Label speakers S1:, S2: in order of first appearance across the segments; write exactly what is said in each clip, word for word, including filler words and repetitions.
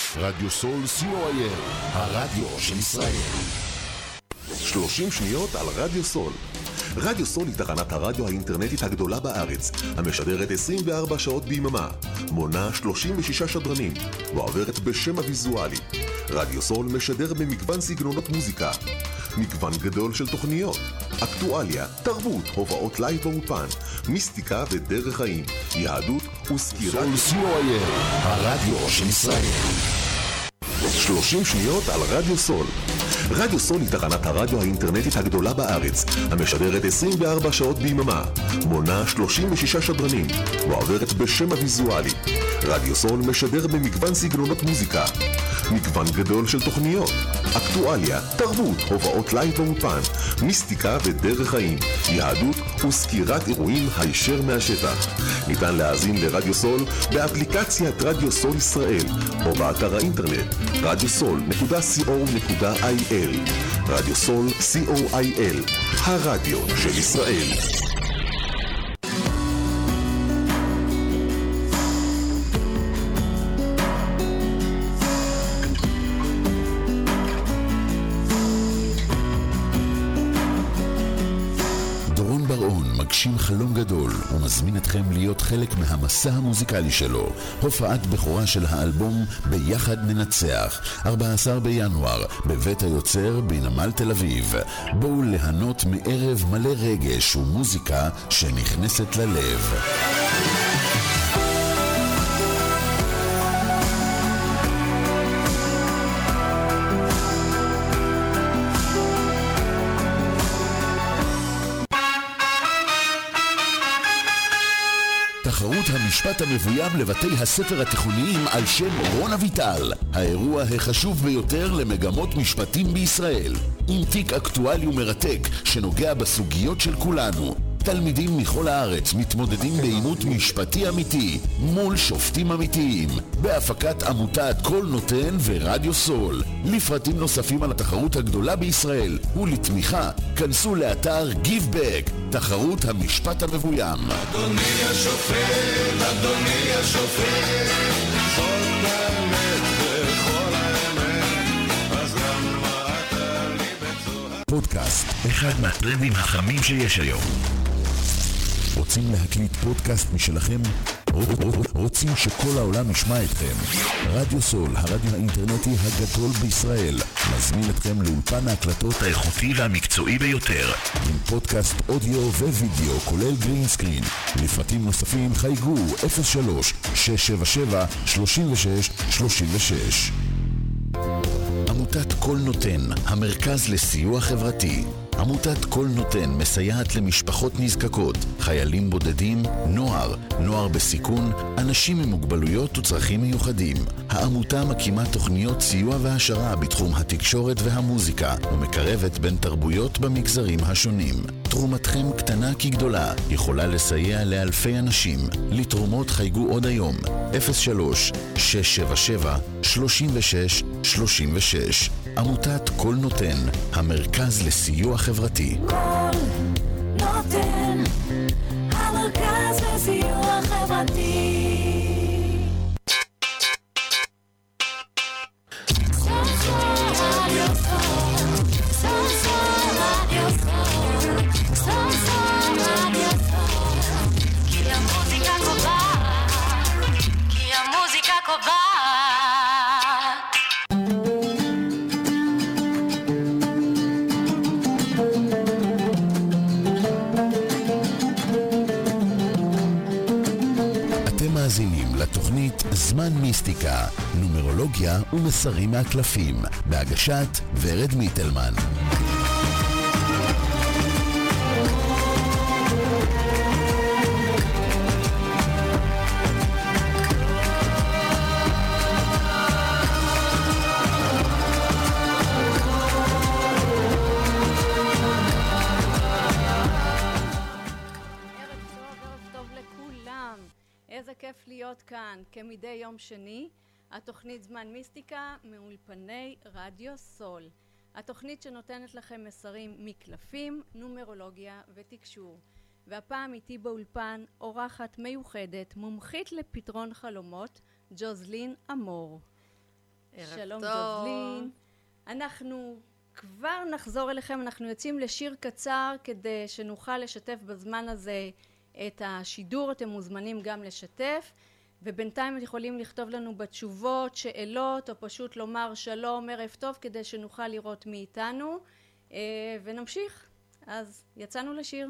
S1: רדיו סול סי או איי אל, הרדיו של ישראל. שלושים שניות על רדיו סול. רדיו סול היא תחנת הרדיו האינטרנטית הגדולה בארץ, המשדרת עשרים וארבע שעות ביממה, מונה שלושים ושישה שדרנים, ועוברת בשם הוויזואלי. רדיו סול משדר במגוון סגנונות מוזיקה, מגוון גדול של תוכניות, אקטואליה, תרבות, הופעות לייב באופן, מיסטיקה ודרך חיים, יהדות וסקירת
S2: סול סי או איי אל, הרדיו של ישראל.
S1: שלושים שניות על רדיו סול. רדיו סול היא תחנת הרדיו האינטרנטית הגדולה בארץ, המשדרת עשרים וארבע שעות ביממה, מונה שלושים ושישה שדרנים, ועוברת בשם הוויזואלי. רדיו סול משדר במגוון סגנונות מוזיקה, מגוון גדול של תוכניות, אקטואליה, תרבות, הופעות לייב באופן, מיסטיקה ודרך חיים, יהדות וסקירת אירועים הישר מהשטח. ניתן להאזין לרדיו סול באפליקציית רדיו סול ישראל, או באתר האינטרנט רדיו סול נקודה סי או נקודה איי אל. רדיו סול סי או איי אל, הרדיו של ישראל.
S2: מגשים חלום גדול ומזמין אתכם להיות חלק מהמסע המוזיקלי שלו. הופעת בכורה של האלבום ביחד ננצח, ארבעה עשר בינואר בבית היוצר בנמל תל אביב. בואו ליהנות מערב מלא רגש ומוזיקה שנכנסת ללב. תחרות המשפט המבוים לבתי הספר התיכוניים על שם רון אביטל, האירוע החשוב ביותר למגמות משפטים בישראל, עם תיק אקטואלי ומרתק שנוגע בסוגיות של כולנו. תלמידים מכל הארץ מתמודדים בעימות משפטי אמיתי מול שופטים אמיתיים, בהפקת עמותת כל נותן ורדיו סול. לפרטים נוספים על התחרות הגדולה בישראל ולתמיכה, כנסו לאתר Give Back, תחרות המשפט המבוים.
S3: אדוני השופט, אדוני השופט, זאת האמת וכל האמת, אז למה אתה לי בצורה?
S2: פודקאסט, אחד מהטרנדים החמים שיש היום. רוצים להקליט פודקאסט משלכם? רוצים שכל העולם ישמע אתכם? רדיו סול, הרדיו האינטרנטי הגדול בישראל, מזמין אתכם לאולפן ההקלטות האיכותי והמקצועי ביותר, עם פודקאסט אודיו ווידאו כולל גרין סקרין. לפרטים נוספים חייגו אפס שלוש שש שבע שבע שלוש שש שלוש שש. עמותת כל נותן, המרכז לסיוע חברתי. עמותת כל נותן מסייעת למשפחות נזקקות, חיילים בודדים, נוער, נוער בסיכון, אנשים עם מוגבלויות וצרכים מיוחדים. העמותה מקימה תוכניות סיוע והשרה בתחום התקשורת והמוזיקה ומקרבת בין תרבויות במגזרים השונים. תרומתכם קטנה כגדולה, יכולה לסייע לאלפי אנשים. לתרומות חייגו עוד היום אפס שלוש שש שבע שבע שלוש שש שלוש שש. עמותת כל נותן, המרכז לסיוע חברתי.
S4: כל נותן, המרכז לסיוע חברתי. כי המוזיקה קובעת, כי המוזיקה קובעת.
S2: מאזינים לתוכנית זמן מיסטיקה, נומרולוגיה ומסרים מהקלפים, בהגשת ורד מיטלמן.
S5: איזה כיף להיות כאן, כמדי יום שני, התוכנית זמן מיסטיקה מאולפני רדיו סול. התוכנית שנותנת לכם מסרים מקלפים, נומרולוגיה ותקשור. והפעם איתי באולפן אורחת מיוחדת, מומחית לפתרון חלומות, ג'וזלין אמור. שלום ג'וזלין. אנחנו כבר נחזור אליכם, אנחנו יוצאים לשיר קצר כדי שנוכל לשתף בזמן הזה את השידור, אתם מוזמנים גם לשתף, ובינתיים יכולים לכתוב לנו בתשובות, שאלות, או פשוט לומר שלום, ערב טוב, כדי שנוכל לראות מי איתנו, ונמשיך. אז יצאנו לשיר.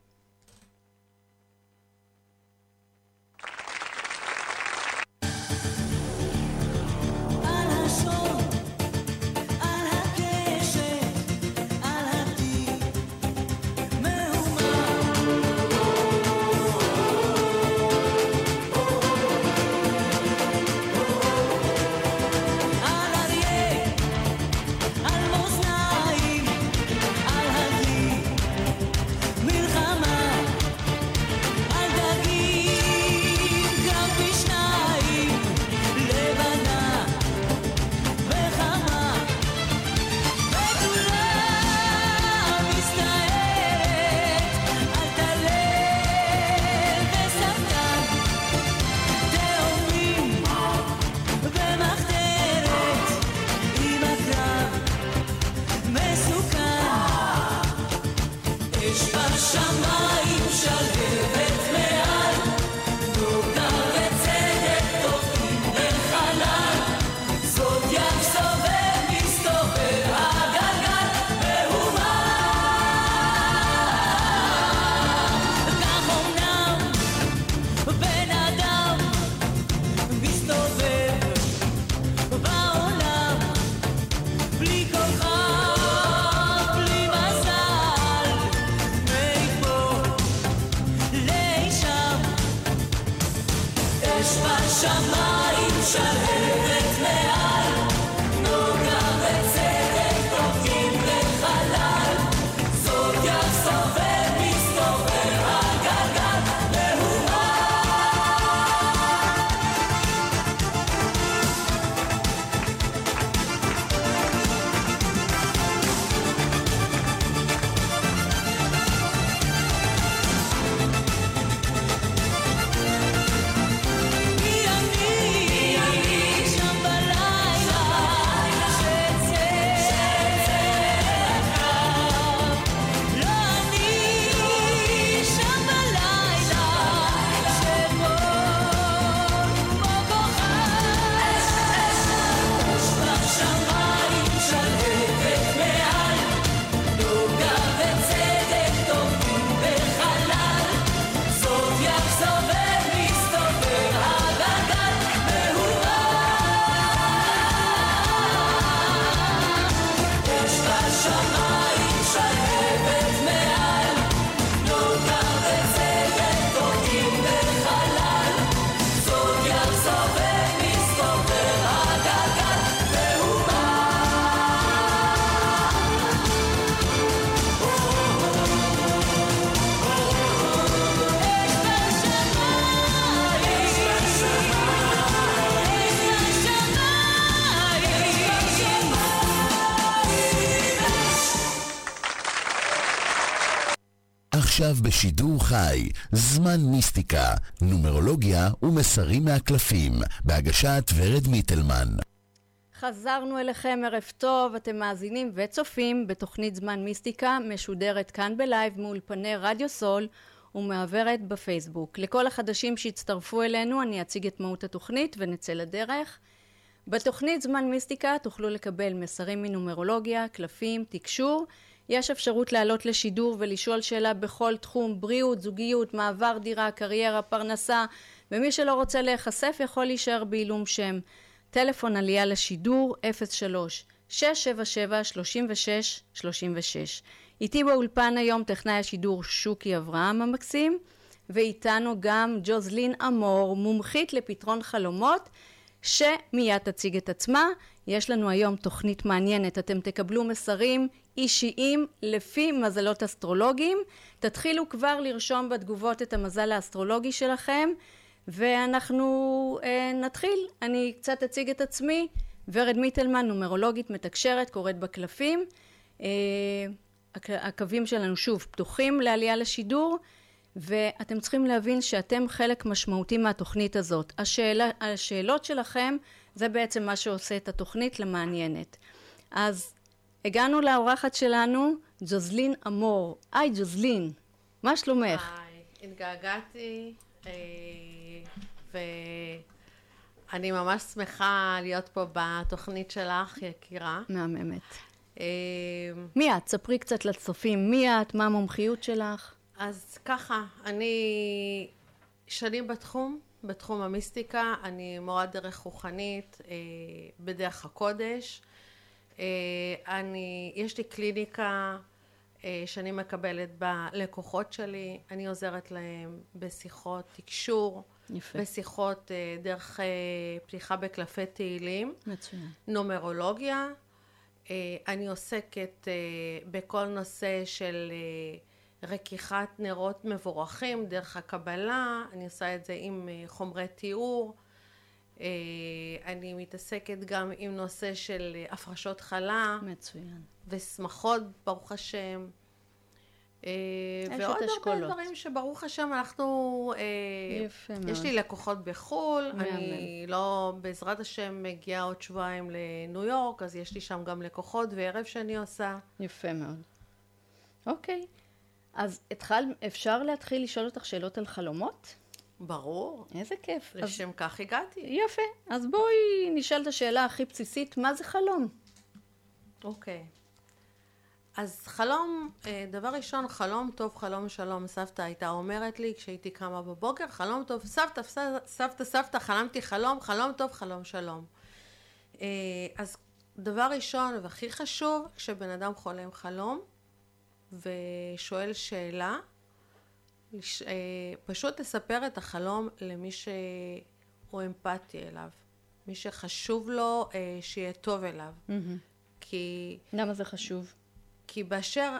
S2: עכשיו בשידור חי, זמן מיסטיקה, נומרולוגיה ומסרים מהקלפים, בהגשת ורד מיטלמן.
S5: חזרנו אליכם, ערב טוב, אתם מאזינים וצופים בתוכנית זמן מיסטיקה, משודרת כאן בלייב מאולפני רדיו סול ומעברת בפייסבוק. לכל החדשים שהצטרפו אלינו אני אציג את מהות התוכנית ונצא לדרך. בתוכנית זמן מיסטיקה תוכלו לקבל מסרים מנומרולוגיה, קלפים, תקשור. יש אפשרות לעלות לשידור ולשאול שאלה בכל תחום, בריאות, זוגיות, מעבר דירה, קריירה, פרנסה, ומי שלא רוצה להיחשף יכול להישאר בעילום שם. טלפון עלייה לשידור אפס שלוש שש שבע שבע שלוש שש שלוש שש. איתי באולפן היום טכנאי השידור שוקי אברהם המקסים, ואיתנו גם ג'וזלין אמור, מומחית לפתרון חלומות, שמיד תציג את עצמה. יש לנו היום תוכנית מעניינת, אתם תקבלו מסרים אישיים לפי מזלות אסטרולוגיים. תתחילו כבר לרשום בתגובות את המזל האסטרולוגי שלכם, ואנחנו אה, נתחיל. אני קצת אציג את עצמי. ורד מיטלמן, נומרולוגית מתקשרת, קוראת בקלפים. אה, הקווים שלנו שוב פתוחים לעלייה לשידור, ואתם צריכים להבין שאתם חלק משמעותי מהתוכנית הזאת. השאלה, השאלות שלכם זה בעצם מה שעושה את התוכנית למעניינת. אז הגענו לאורחת שלנו, ג'וזלין אמור. היי ג'וזלין, מה שלומך?
S6: היי, התגעגעתי, ואני ממש שמחה להיות פה בתוכנית שלך, יקירה.
S5: מהממת. מי את? ספרי קצת לצופים, מי את? מה המומחיות שלך?
S6: אז ככה, אני שנים בתחום, בתחום המיסטיקה, אני מורה דרך רוחנית בדרך הקודש. אני, יש לי קליניקה שאני מקבלת בלקוחות שלי, אני עוזרת להם בשיחות תקשור, יפה. בשיחות דרך פתיחה בקלפי תהילים, מצוין. נומרולוגיה, אני עוסקת בכל נושא של רקיחת נרות מבורכים דרך הקבלה, אני עושה את זה עם חומרי תיאור, אני מתעסקת גם עם נושא של הפרשות חלה, מצוין. ושמחות, ברוך השם, ועוד הרבה דברים שברוך השם אנחנו, יש לי לקוחות בחול, אני לא, בעזרת השם מגיעה עוד שבועיים לניו יורק, אז יש לי שם גם לקוחות וערב שאני עושה.
S5: יפה מאוד. אוקיי, אז התחל, אפשר להתחיל לשאול אותך שאלות על חלומות?
S6: ברור.
S5: איזה כיף.
S6: לשם אז... כך הגעתי.
S5: יפה. אז בואי נשאל את השאלה הכי בסיסית, מה זה חלום?
S6: אוקיי. אז חלום, דבר ראשון, חלום טוב, חלום שלום. סבתא הייתה אומרת לי כשהייתי קמה בבוקר, חלום טוב, סבתא, סבתא, סבתא, חלמתי חלום, חלום טוב, חלום שלום. אז דבר ראשון והכי חשוב, כשבן אדם חולם חלום ושואל שאלה, פשוט תספר את החלום למי שהוא אמפתי אליו, מי שחשוב לו שיהיה טוב אליו. כי...
S5: למה זה חשוב?
S6: כי באשר,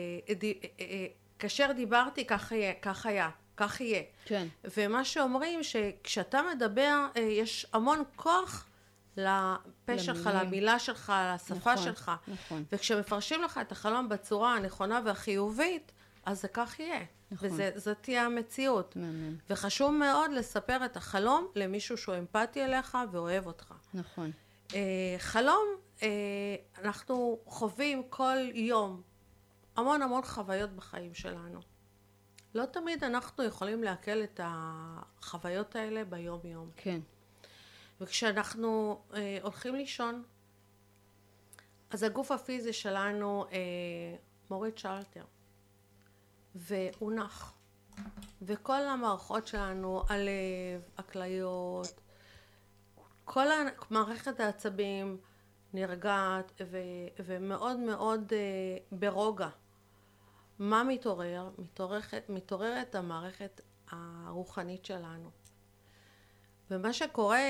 S6: כאשר דיברתי כך היה, כך היה, כך יהיה. כן. ומה שאומרים שכשאתה מדבר יש המון כוח לפה שלך, למילה שלך, לשפה שלך. נכון. וכשמפרשים לך את החלום בצורה הנכונה והחיובית, אז זה כך יהיה. נכון. וזאת תהיה המציאות. מעניין. וחשוב מאוד לספר את החלום למישהו שהוא אמפתי אליך ואוהב אותך. נכון. חלום, אנחנו חווים כל יום המון המון חוויות בחיים שלנו. לא תמיד אנחנו יכולים לעכל את החוויות האלה ביום יום. כן. וכשאנחנו הולכים לישון, אז הגוף הפיזי שלנו מוריד שלטר. והוא נח. וכל המערכות שלנו, הלב, הכליות, כל מערכת העצבים נרגעת ו- ומאוד מאוד uh, ברוגע. מה מתעורר? מתעוררת, מתעוררת המערכת הרוחנית שלנו. ומה שקורה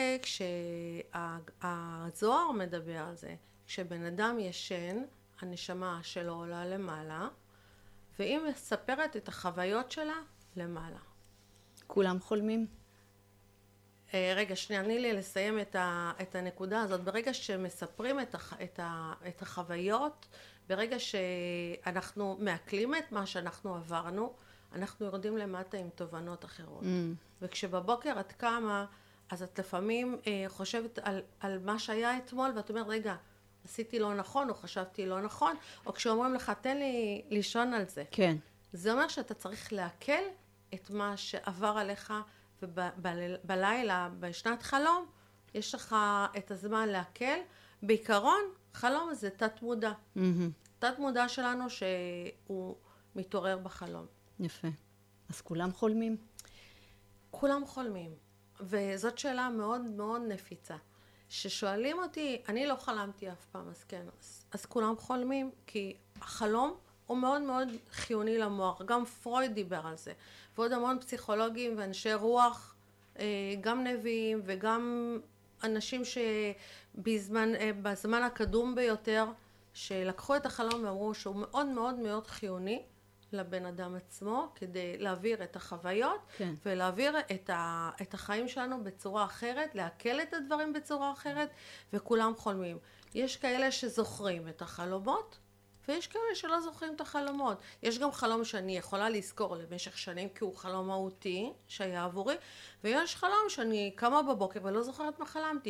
S6: כשהזוהר מדבר על זה, כשבן אדם ישן, הנשמה שלו עולה למעלה, והיא מספרת את החוויות שלה למעלה.
S5: כולם חולמים?
S6: רגע, שנייה, תני לי לסיים את, ה, את הנקודה הזאת. ברגע שמספרים את, הח, את, ה, את החוויות, ברגע שאנחנו מעכלים את מה שאנחנו עברנו, אנחנו יורדים למטה עם תובנות אחרות. Mm. וכשבבוקר את קמה, אז את לפעמים אה, חושבת על, על מה שהיה אתמול, ואת אומרת, רגע, עשיתי לא נכון, או חשבתי לא נכון, או כשאומרים לך, תן לי לישון על זה. כן. זה אומר שאתה צריך להקל את מה שעבר עליך, ובלילה, בשנת חלום, יש לך את הזמן להקל. בעיקרון, חלום זה תת מודע. Mm-hmm. תת מודע שלנו שהוא מתעורר בחלום.
S5: יפה. אז כולם חולמים?
S6: כולם חולמים. וזאת שאלה מאוד מאוד נפיצה. ששואלים אותי, אני לא חלמתי אף פעם, אז כן. אז, אז כולם חולמים, כי החלום הוא מאוד מאוד חיוני למוח. גם פרויד דיבר על זה. ועוד המון פסיכולוגים ואנשי רוח, גם נביאים וגם אנשים שבזמן בזמן הקדום ביותר, שלקחו את החלום ואמרו שהוא מאוד מאוד מאוד חיוני לבן אדם עצמו, כדי להעביר את החוויות, כן. ולהעביר את, ה, את החיים שלנו בצורה אחרת, להקל את הדברים בצורה אחרת, וכולם חולמים. יש כאלה שזוכרים את החלומות, ויש כאלה שלא זוכרים את החלומות. יש גם חלום שאני יכולה לזכור למשך שנים, כי הוא חלום מהותי שהיה עבורי, ויש חלום שאני קמה בבוקר ולא זוכרת מה חלמתי.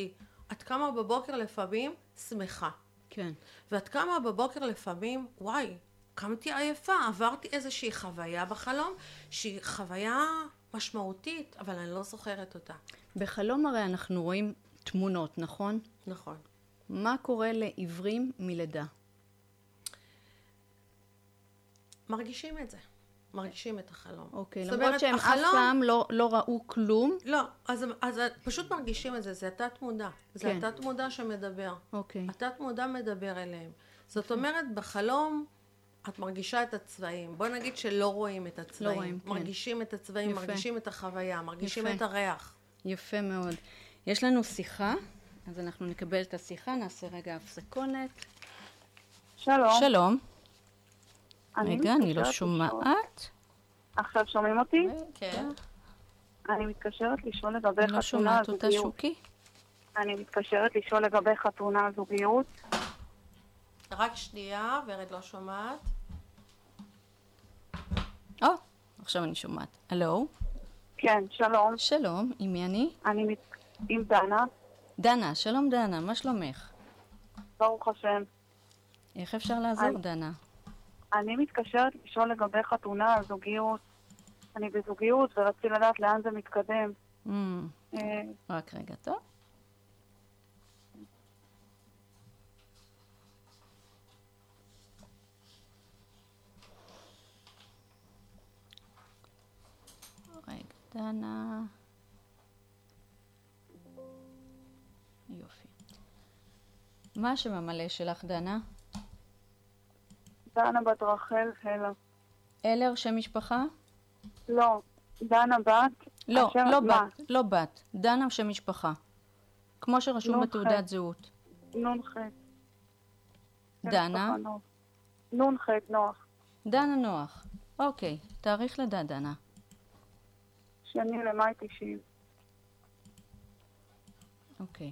S6: את קמה בבוקר לפעמים שמחה.
S5: כן.
S6: ואת קמה בבוקר לפעמים, וואי, קמתי עייפה, עברתי איזושהי חוויה בחלום, שהיא חוויה משמעותית, אבל אני לא זוכרת אותה.
S5: בחלום הרי אנחנו רואים תמונות, נכון?
S6: נכון.
S5: מה קורה לעיוורים מלידה?
S6: מרגישים את זה. מרגישים את החלום.
S5: אוקיי,
S6: זאת
S5: למרות
S6: אומרת,
S5: שהם
S6: החלום...
S5: אף פעם לא, לא ראו כלום?
S6: לא, אז, אז פשוט מרגישים את זה, זה התת מודע. זה
S5: כן.
S6: התת מודע שמדבר.
S5: אוקיי.
S6: התת מודע מדבר אליהם. זאת אומרת, בחלום את מרגישה את הצבעים. בוא נגיד שלא רואים את הצבעים.
S5: לא רואים, כן.
S6: מרגישים את הצבעים,
S5: יפה.
S6: מרגישים את החוויה, מרגישים
S5: יפה.
S6: את הריח.
S5: יפה מאוד. יש לנו שיחה, אז אנחנו נקבל את השיחה, נעשה רגע הפסקונת.
S7: שלום.
S5: שלום.
S7: אני
S5: רגע, אני לא
S7: מתקשרת
S5: שומעת.
S7: לשאול- עכשיו שומעים אותי?
S6: כן.
S7: אני מתקשרת לשאול לגבי
S5: אני לא
S7: חתונה
S5: שומעת אותה,
S7: זוגיות.
S5: שוקי.
S7: אני מתקשרת לשאול לגבי חתונה זוגיות.
S6: רק שנייה, ורד לא שומעת.
S5: או, עכשיו אני שומעת. הלו?
S7: כן, שלום.
S5: שלום, עם מי אני?
S7: אני מת... עם דנה,
S5: דנה, שלום דנה, מה שלומך?
S7: ברוך השם.
S5: איך אפשר לעזור,
S7: אני-
S5: דנה?
S7: אני מתקשרת לשאול לגבי חתונה, זוגיות. אני בזוגיות ורציתי לדעת לאן זה מתקדם.
S5: Mm,
S7: אה,
S5: רק רגע, טוב? רגע, דנה. יופי. מה השם המלא שלך, דנה?
S7: דנה בת רחל הלה.
S5: אלר, שם משפחה?
S7: לא, דנה בת.
S5: לא,
S7: השם-
S5: לא
S7: מה?
S5: בת, לא בת. דנה שם משפחה. כמו שרשום
S7: נו,
S5: בתעודת
S7: חי.
S5: זהות.
S7: נון ח'.
S5: דנה?
S7: נון ח' נוח.
S5: דנה נוח. אוקיי, תאריך לידה, דנה.
S7: שני למאי תשעים.
S5: אוקיי.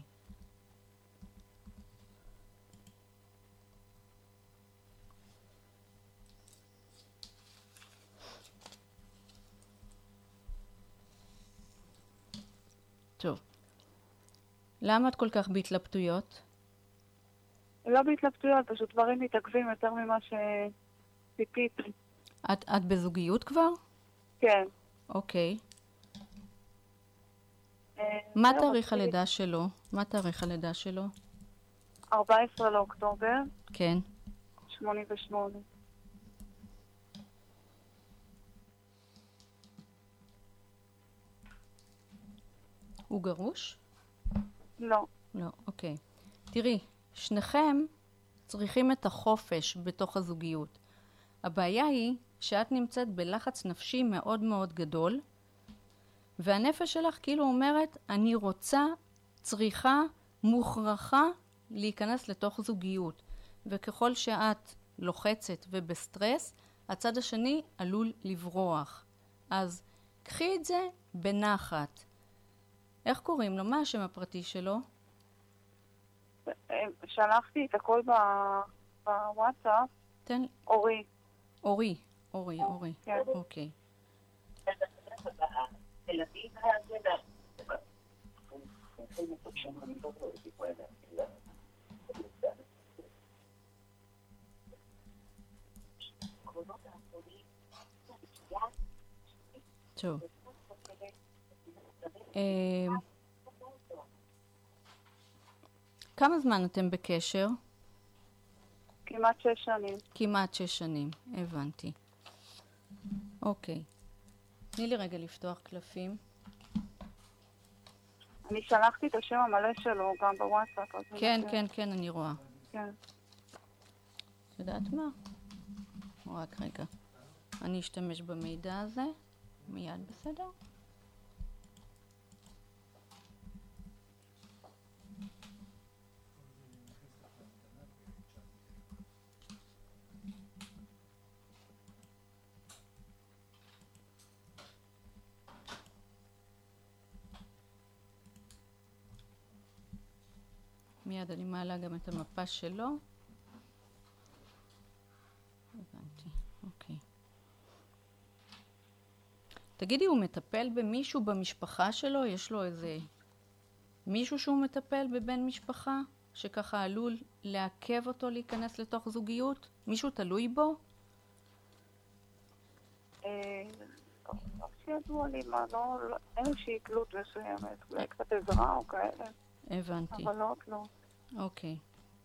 S5: טוב. למה את כל כך בהתלבטויות?
S7: לא בהתלבטויות, פשוט דברים מתעכבים יותר ממה שציפיתי.
S5: את, את בזוגיות כבר?
S7: כן.
S5: אוקיי.
S7: אה,
S5: מה
S7: זהו,
S5: תאריך
S7: רציתי-
S5: הלידה שלו? מה תאריך הלידה שלו?
S7: ארבעה עשר לאוקטובר,
S5: כן.
S7: שמונים ושמונה.
S5: הוא גרוש?
S7: לא.
S5: לא, אוקיי. תראי, שניכם צריכים את החופש בתוך הזוגיות. הבעיה היא שאת נמצאת בלחץ נפשי מאוד מאוד גדול, והנפש שלך כאילו אומרת, אני רוצה, צריכה, מוכרחה להיכנס לתוך זוגיות. וככל שאת לוחצת ובסטרס, הצד השני עלול לברוח. אז קחי את זה בנחת. איך קוראים לו? מה השם הפרטי שלו?
S7: אה, שלחתי את הכל ב- בוואטסאפ.
S5: תן לי.
S7: אורי.
S5: אורי. אורי, אורי.
S7: כן.
S5: אוקיי. טוב. אה, כמה זמן אתם בקשר?
S7: כמעט שש שנים.
S5: כמעט שש שנים, הבנתי. אוקיי. תני לי רגע לפתוח קלפים.
S7: אני שלחתי את השם המלא שלו גם בוואטסאפ. אז אני
S5: כן,
S7: חושבת-
S5: כן, כן, אני רואה.
S7: כן.
S5: את יודעת מה? רק רגע. אני אשתמש במידע הזה. מיד בסדר? מיד אני מעלה גם את המפה שלו. הבנתי, אוקיי. תגידי, הוא מטפל במישהו במשפחה שלו? יש לו איזה מישהו שהוא מטפל בבן משפחה, שככה עלול לעכב אותו להיכנס לתוך זוגיות? מישהו תלוי בו?
S7: לא שידוע לי מה, לא, אין איזושהי תלות מסוימת, אולי קצת עזרה או כאלה.
S5: הבנתי.
S7: אבל לא תלות.
S5: אוקיי.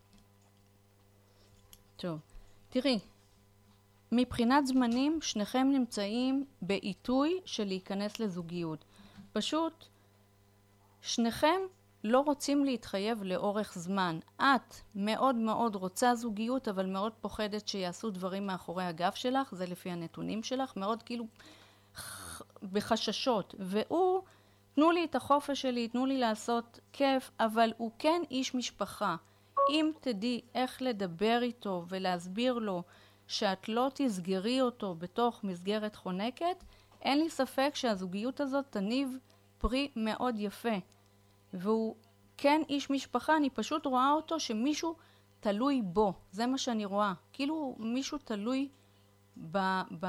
S5: טוב. תראי, מבחינת זמנים, שניכם נמצאים בעיתוי של להיכנס לזוגיות. פשוט, שניכם לא רוצים להתחייב לאורך זמן. את מאוד מאוד רוצה זוגיות, אבל מאוד פוחדת שיעשו דברים מאחורי הגב שלך, זה לפי הנתונים שלך, מאוד כאילו בחששות. והוא, תנו לי את החופש שלי, תנו לי לעשות כיף, אבל הוא כן איש משפחה. אם תדעי איך לדבר איתו ולהסביר לו שאת לא תסגרי אותו בתוך מסגרת חונקת, אין לי ספק שהזוגיות הזאת תניב פרי מאוד יפה. והוא כן איש משפחה, אני פשוט רואה אותו שמישהו תלוי בו. זה מה שאני רואה. כאילו מישהו תלוי ב... ב...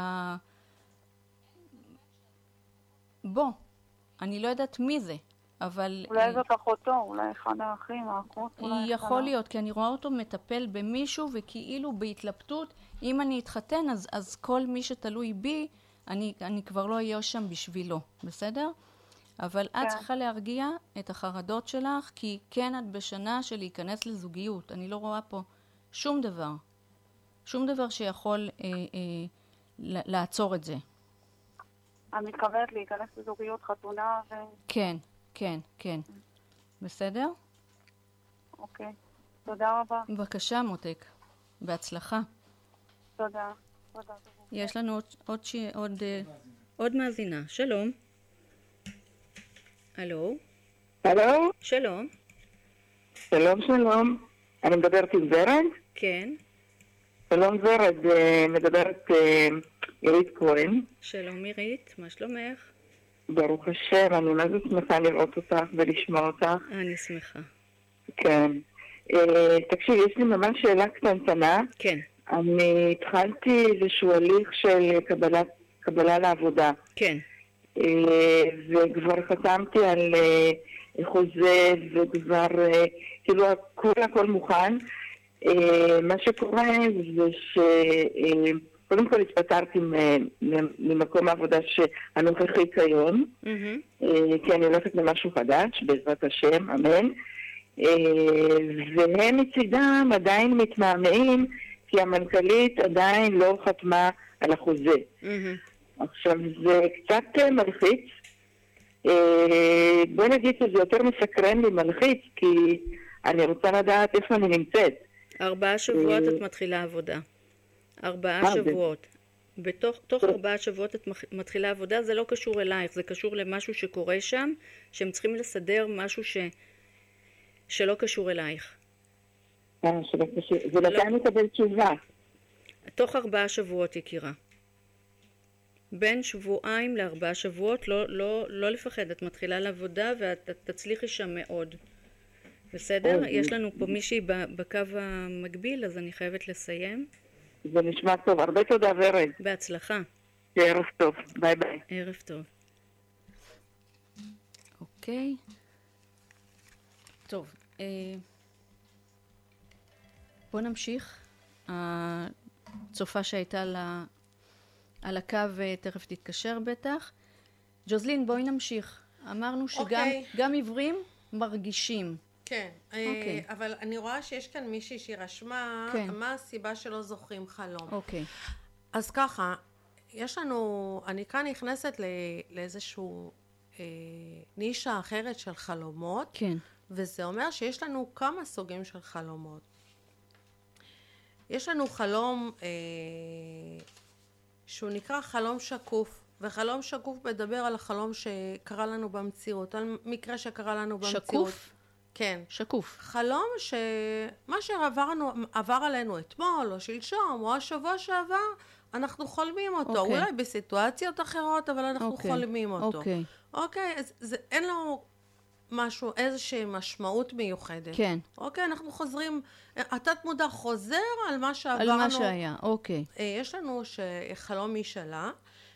S5: בו. אני לא יודעת מי זה, אבל...
S7: אולי זאת אחותו, אולי אחד האחים, האחות, אולי...
S5: יכול להיות, כי אני רואה אותו מטפל במישהו, וכאילו בהתלבטות, אם אני אתחתן, אז, אז כל מי שתלוי בי, אני, אני כבר לא אהיה שם בשבילו, בסדר? אבל את צריכה להרגיע את החרדות שלך, כי כן את בשנה של להיכנס לזוגיות. אני לא רואה פה שום דבר. שום דבר שיכול אה, אה, לעצור את זה.
S7: אני מתכוונת להיכנס לזוגיות חתונה ו...
S5: כן, כן, כן. בסדר?
S7: אוקיי. תודה רבה.
S5: בבקשה, מותק. בהצלחה.
S7: תודה. תודה.
S5: יש לנו עוד, עוד, ש... עוד, עוד מאזינה. שלום. הלו?
S8: הלו?
S5: שלום.
S8: שלום, שלום. אני מדברת עם ורד?
S5: כן.
S8: שלום ורד, מדברת עירית כהן.
S5: שלום עירית, מה שלומך?
S8: ברוך השם, אני מה זה שמחה לראות אותך ולשמוע אותך.
S5: אני שמחה.
S8: כן. תקשיב, יש לי ממש שאלה קטנטנה.
S5: כן.
S8: אני התחלתי איזשהו הליך של קבלה, קבלה לעבודה.
S5: כן.
S8: וכבר חתמתי על חוזה וכבר, כאילו הכל הכל מוכן. מה שקורה זה שקודם כל התפטרתי ממקום העבודה הנוכחי כיום, כי אני הולכת למשהו חדש, בעזרת השם, אמן. והם מצידם עדיין מתמהמהים, כי המנכ"לית עדיין לא חתמה על החוזה. עכשיו זה קצת מלחיץ, בוא נגיד שזה יותר מסקרן לי מלחיץ, כי אני רוצה לדעת איפה אני נמצאת.
S5: ארבעה שבועות את מתחילה עבודה. ארבעה שבועות. בתוך תוך ארבעה שבועות את מתחילה עבודה, זה לא קשור אלייך, זה קשור למשהו שקורה שם, שהם צריכים לסדר משהו ש... שלא קשור אלייך.
S8: אה, שלא קשור. ומתי אני אקבל תשובה?
S5: תוך ארבעה שבועות, יקירה. בין שבועיים לארבעה שבועות, לא, לא, לא לפחד, את מתחילה לעבודה ואת תצליחי שם מאוד. בסדר? יש לנו פה מישהי בקו המקביל, אז אני חייבת לסיים.
S8: זה נשמע טוב. הרבה תודה ורד.
S5: בהצלחה.
S8: ערב טוב. ביי ביי.
S5: ערב טוב. אוקיי. טוב. בוא נמשיך. הצופה שהייתה לה... על הקו תכף תתקשר בטח. ג'וזלין, בואי נמשיך. אמרנו שגם okay. גם עיוורים מרגישים.
S6: כן, okay. אבל אני רואה שיש כאן מישהי שהיא רשמה okay. מה הסיבה שלא זוכרים חלום.
S5: אוקיי. Okay.
S6: אז ככה, יש לנו, אני כאן נכנסת לא, לאיזשהו אה, נישה אחרת של חלומות.
S5: כן.
S6: וזה אומר שיש לנו כמה סוגים של חלומות. יש לנו חלום... אה, שהוא נקרא חלום שקוף, וחלום שקוף מדבר על החלום שקרה לנו במציאות, על מקרה שקרה לנו במציאות.
S5: שקוף?
S6: כן.
S5: שקוף.
S6: חלום שמה שעברנו, עבר עלינו אתמול, או שלשום, או השבוע שעבר, אנחנו חולמים אותו.
S5: אוקיי.
S6: אולי בסיטואציות אחרות, אבל אנחנו
S5: אוקיי.
S6: חולמים אותו.
S5: אוקיי.
S6: אוקיי, אז זה, אין לו משהו, איזושהי משמעות מיוחדת.
S5: כן.
S6: אוקיי, אנחנו חוזרים, התת מודע חוזר על מה שעברנו.
S5: על מה שהיה, אוקיי.
S6: יש לנו חלום משלה,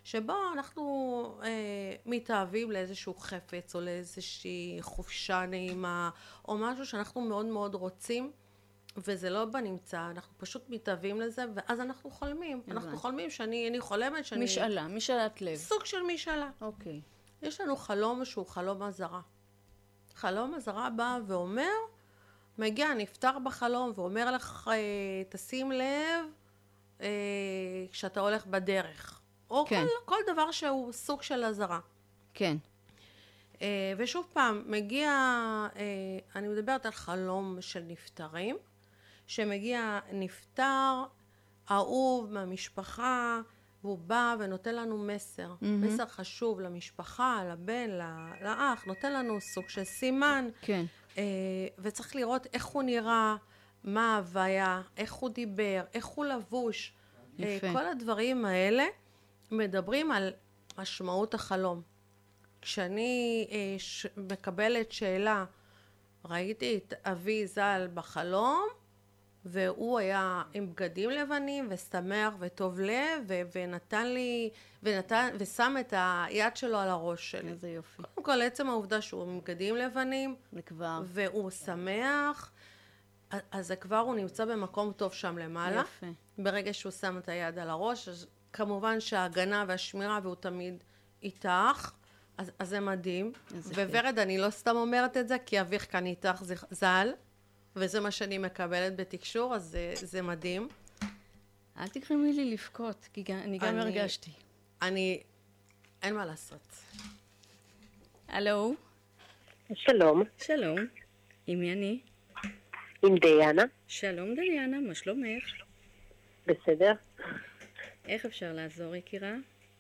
S6: שבו אנחנו אה, מתאהבים לאיזשהו חפץ, או לאיזושהי חופשה נעימה, או משהו שאנחנו מאוד מאוד רוצים, וזה לא בנמצא, אנחנו פשוט מתאהבים לזה, ואז אנחנו חולמים.
S5: הבנתי.
S6: אנחנו חולמים שאני אני חולמת שאני...
S5: משאלה, משאלת לב.
S6: סוג של משאלה.
S5: אוקיי.
S6: יש לנו חלום שהוא חלום הזרה. חלום הזרה בא ואומר, מגיע, נפטר בחלום, ואומר לך, אה, תשים לב, אה, כשאתה הולך בדרך. או
S5: כן.
S6: כל, כל דבר שהוא סוג של הזרה.
S5: כן.
S6: אה, ושוב פעם, מגיע, אה, אני מדברת על חלום של נפטרים, שמגיע נפטר, אהוב מהמשפחה, והוא בא ונותן לנו מסר, mm-hmm. מסר חשוב למשפחה, לבן, לאח, נותן לנו סוג של סימן,
S5: כן.
S6: אה, וצריך לראות איך הוא נראה, מה ההוויה, איך הוא דיבר, איך הוא לבוש.
S5: יפה.
S6: אה, כל הדברים האלה מדברים על משמעות החלום. כשאני אה, ש... מקבלת שאלה, ראיתי את אבי ז"ל בחלום, והוא היה עם בגדים לבנים ושמח וטוב לב, ו- ונתן לי, ונתן, ושם את היד שלו על הראש שלי.
S5: איזה יופי.
S6: קודם כל, עצם העובדה שהוא עם בגדים לבנים,
S5: זה כבר.
S6: והוא שמח, אז זה כבר הוא נמצא במקום טוב שם למעלה.
S5: יפה.
S6: ברגע שהוא שם את היד על הראש, אז כמובן שההגנה והשמירה, והוא תמיד איתך, אז, אז זה מדהים. וורד, אני לא סתם אומרת את זה, כי אביך כאן איתך ז"ל. וזה מה שאני מקבלת בתקשור, אז זה, זה מדהים.
S5: אל תגרמי לי לבכות, כי אני גם
S6: אני,
S5: הרגשתי.
S6: אני, אין מה לעשות.
S5: הלו?
S9: שלום.
S5: שלום. עם מי אני?
S9: עם דיאנה.
S5: שלום דיאנה, מה שלומך?
S9: בסדר.
S5: איך אפשר לעזור, יקירה?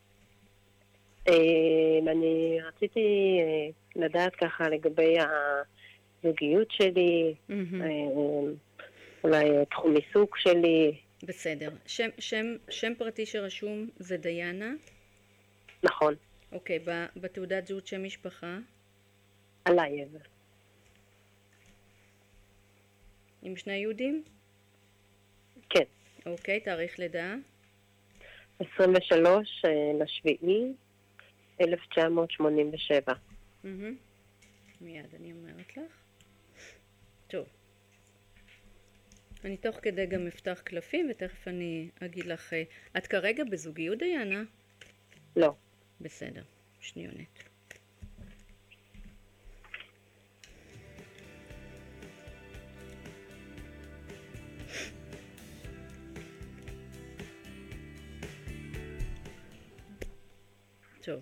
S9: אני רציתי לדעת ככה לגבי ה... זוגיות שלי, אולי תחום עיסוק שלי.
S5: בסדר. שם, שם, שם פרטי שרשום זה דיאנה?
S9: נכון.
S5: אוקיי, בתעודת זהות שם משפחה?
S9: אלייב.
S5: עם שני יהודים?
S9: כן.
S5: אוקיי, תאריך לידה?
S9: עשרים ושלוש לשביעי אלף תשע מאות שמונים ושבע.
S5: מיד אני אומרת לך. טוב. אני תוך כדי גם אפתח קלפים ותכף אני אגיד לך. את כרגע בזוגיות דיאנה?
S9: לא.
S5: בסדר, שניונת. טוב.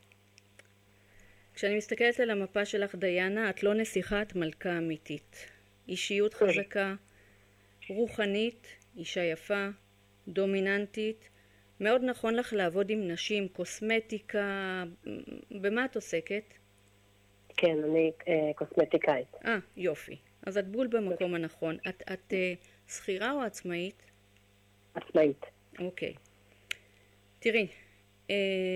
S5: כשאני מסתכלת על המפה שלך דיאנה, את לא נסיכת מלכה אמיתית. אישיות חזקה, רוחנית, אישה יפה, דומיננטית. מאוד נכון לך לעבוד עם נשים, קוסמטיקה. במה את עוסקת?
S9: כן, אני אה, קוסמטיקאית.
S5: אה, יופי. אז את בול במקום הנכון. את, את אה, שכירה או עצמאית?
S9: עצמאית.
S5: אוקיי. תראי, אה,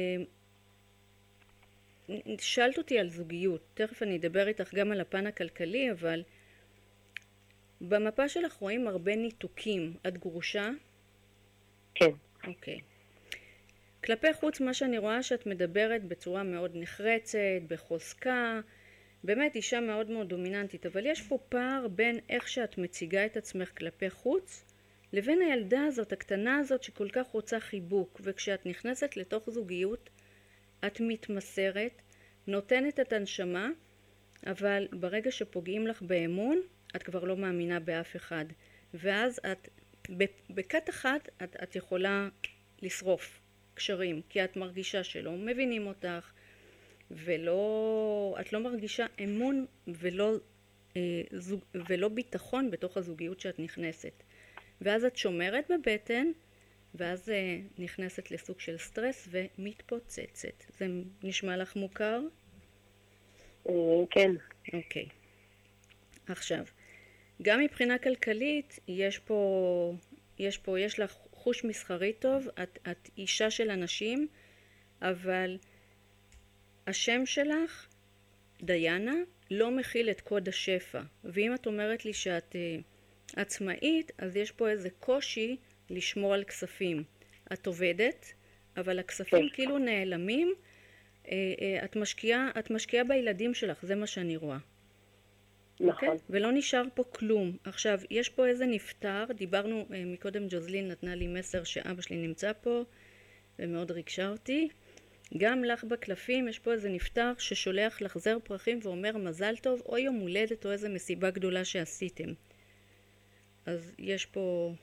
S5: שאלת אותי על זוגיות, תכף אני אדבר איתך גם על הפן הכלכלי, אבל במפה שלך רואים הרבה ניתוקים. את גרושה?
S9: כן.
S5: אוקיי. כלפי חוץ מה שאני רואה שאת מדברת בצורה מאוד נחרצת, בחוזקה, באמת אישה מאוד מאוד דומיננטית, אבל יש פה פער בין איך שאת מציגה את עצמך כלפי חוץ, לבין הילדה הזאת, הקטנה הזאת שכל כך רוצה חיבוק, וכשאת נכנסת לתוך זוגיות, את מתמסרת, נותנת את הנשמה, אבל ברגע שפוגעים לך באמון, את כבר לא מאמינה באף אחד. ואז את, בקט אחת, את, את יכולה לשרוף קשרים, כי את מרגישה שלא מבינים אותך, ולא, את לא מרגישה אמון ולא, אה, זוג, ולא ביטחון בתוך הזוגיות שאת נכנסת. ואז את שומרת בבטן, ואז אה, נכנסת לסוג של סטרס ומתפוצצת. זה נשמע לך מוכר?
S9: אה, כן.
S5: אוקיי. עכשיו, גם מבחינה כלכלית, יש פה, יש פה, יש לך חוש מסחרי טוב, את, את אישה של אנשים, אבל השם שלך, דיאנה, לא מכיל את קוד השפע. ואם את אומרת לי שאת uh, עצמאית, אז יש פה איזה קושי לשמור על כספים. את עובדת, אבל הכספים
S9: כן.
S5: כאילו נעלמים, את משקיעה, את משקיעה בילדים שלך, זה מה שאני רואה.
S9: נכון.
S5: Okay? ולא נשאר פה כלום. עכשיו, יש פה איזה נפטר, דיברנו מקודם, ג'וזלין נתנה לי מסר שאבא שלי נמצא פה, ומאוד ריגשה אותי. גם לך בקלפים יש פה איזה נפטר ששולח לך זר פרחים ואומר מזל טוב, או יום הולדת או איזה מסיבה גדולה שעשיתם. אז יש פה...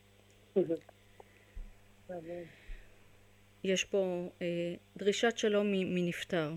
S5: יש פה אה, דרישת שלום מנפטר.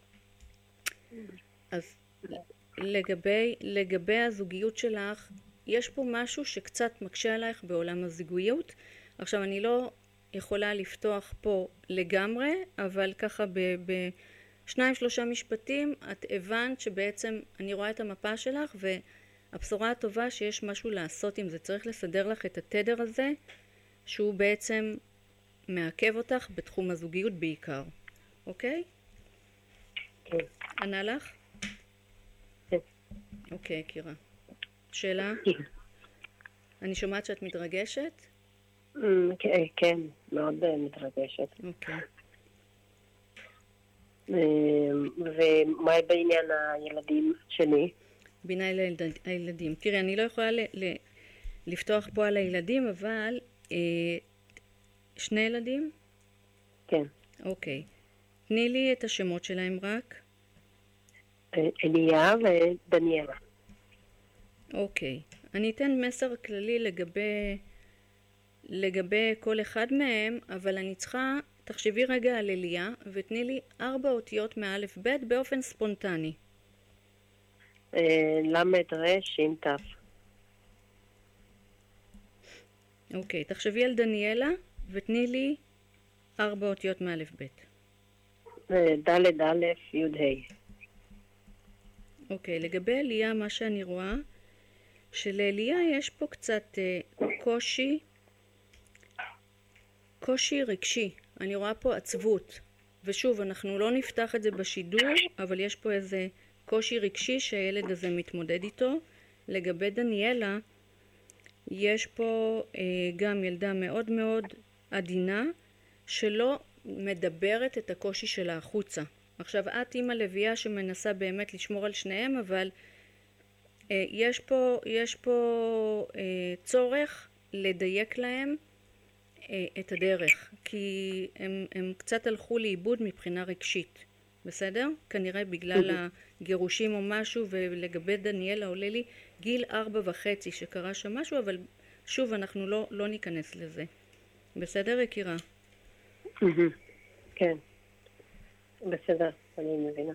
S5: אז לגבי, לגבי הזוגיות שלך, יש פה משהו שקצת מקשה עלייך בעולם הזוגיות. עכשיו אני לא יכולה לפתוח פה לגמרי, אבל ככה בשניים שלושה משפטים את הבנת שבעצם אני רואה את המפה שלך, והבשורה הטובה שיש משהו לעשות עם זה. צריך לסדר לך את התדר הזה שהוא בעצם מעכב אותך בתחום הזוגיות בעיקר. אוקיי?
S9: כן.
S5: ענה לך?
S9: כן.
S5: אוקיי, קירה. שאלה? אני שומעת שאת מתרגשת?
S9: כן, מאוד מתרגשת.
S5: אוקיי.
S9: ומה בעניין הילדים שלי?
S5: בעניין הילדים. תראי, אני לא יכולה ל- ל- לפתוח פה על הילדים, אבל אה, שני ילדים?
S9: כן.
S5: אוקיי. תני לי את השמות שלהם רק.
S9: אליה ודניאלה.
S5: אוקיי. אני אתן מסר כללי לגבי, לגבי כל אחד מהם, אבל אני צריכה, תחשבי רגע על אליה, ותני לי ארבע אותיות מאלף ב' באופן ספונטני.
S9: למד ר' שין ת'.
S5: אוקיי, תחשבי על דניאלה, ותני לי ארבע אותיות מאלף ב'.
S9: ד' א' י' ה'.
S5: אוקיי, לגבי אליה, מה שאני רואה, שלאליה יש פה קצת אה, קושי, קושי רגשי. אני רואה פה עצבות. ושוב, אנחנו לא נפתח את זה בשידור, אבל יש פה איזה קושי רגשי שהילד הזה מתמודד איתו. לגבי דניאלה, יש פה אה, גם ילדה מאוד מאוד עדינה, שלא מדברת את הקושי שלה החוצה. עכשיו, את אימא לביאה שמנסה באמת לשמור על שניהם, אבל אה, יש פה, יש פה אה, צורך לדייק להם אה, את הדרך, כי הם, הם קצת הלכו לאיבוד מבחינה רגשית, בסדר? כנראה בגלל הגירושים או משהו, ולגבי דניאלה עולה לי גיל ארבע וחצי שקרה שם משהו, אבל שוב, אנחנו לא, לא ניכנס לזה. בסדר, יקירה?
S9: כן. בסדר, אני מבינה.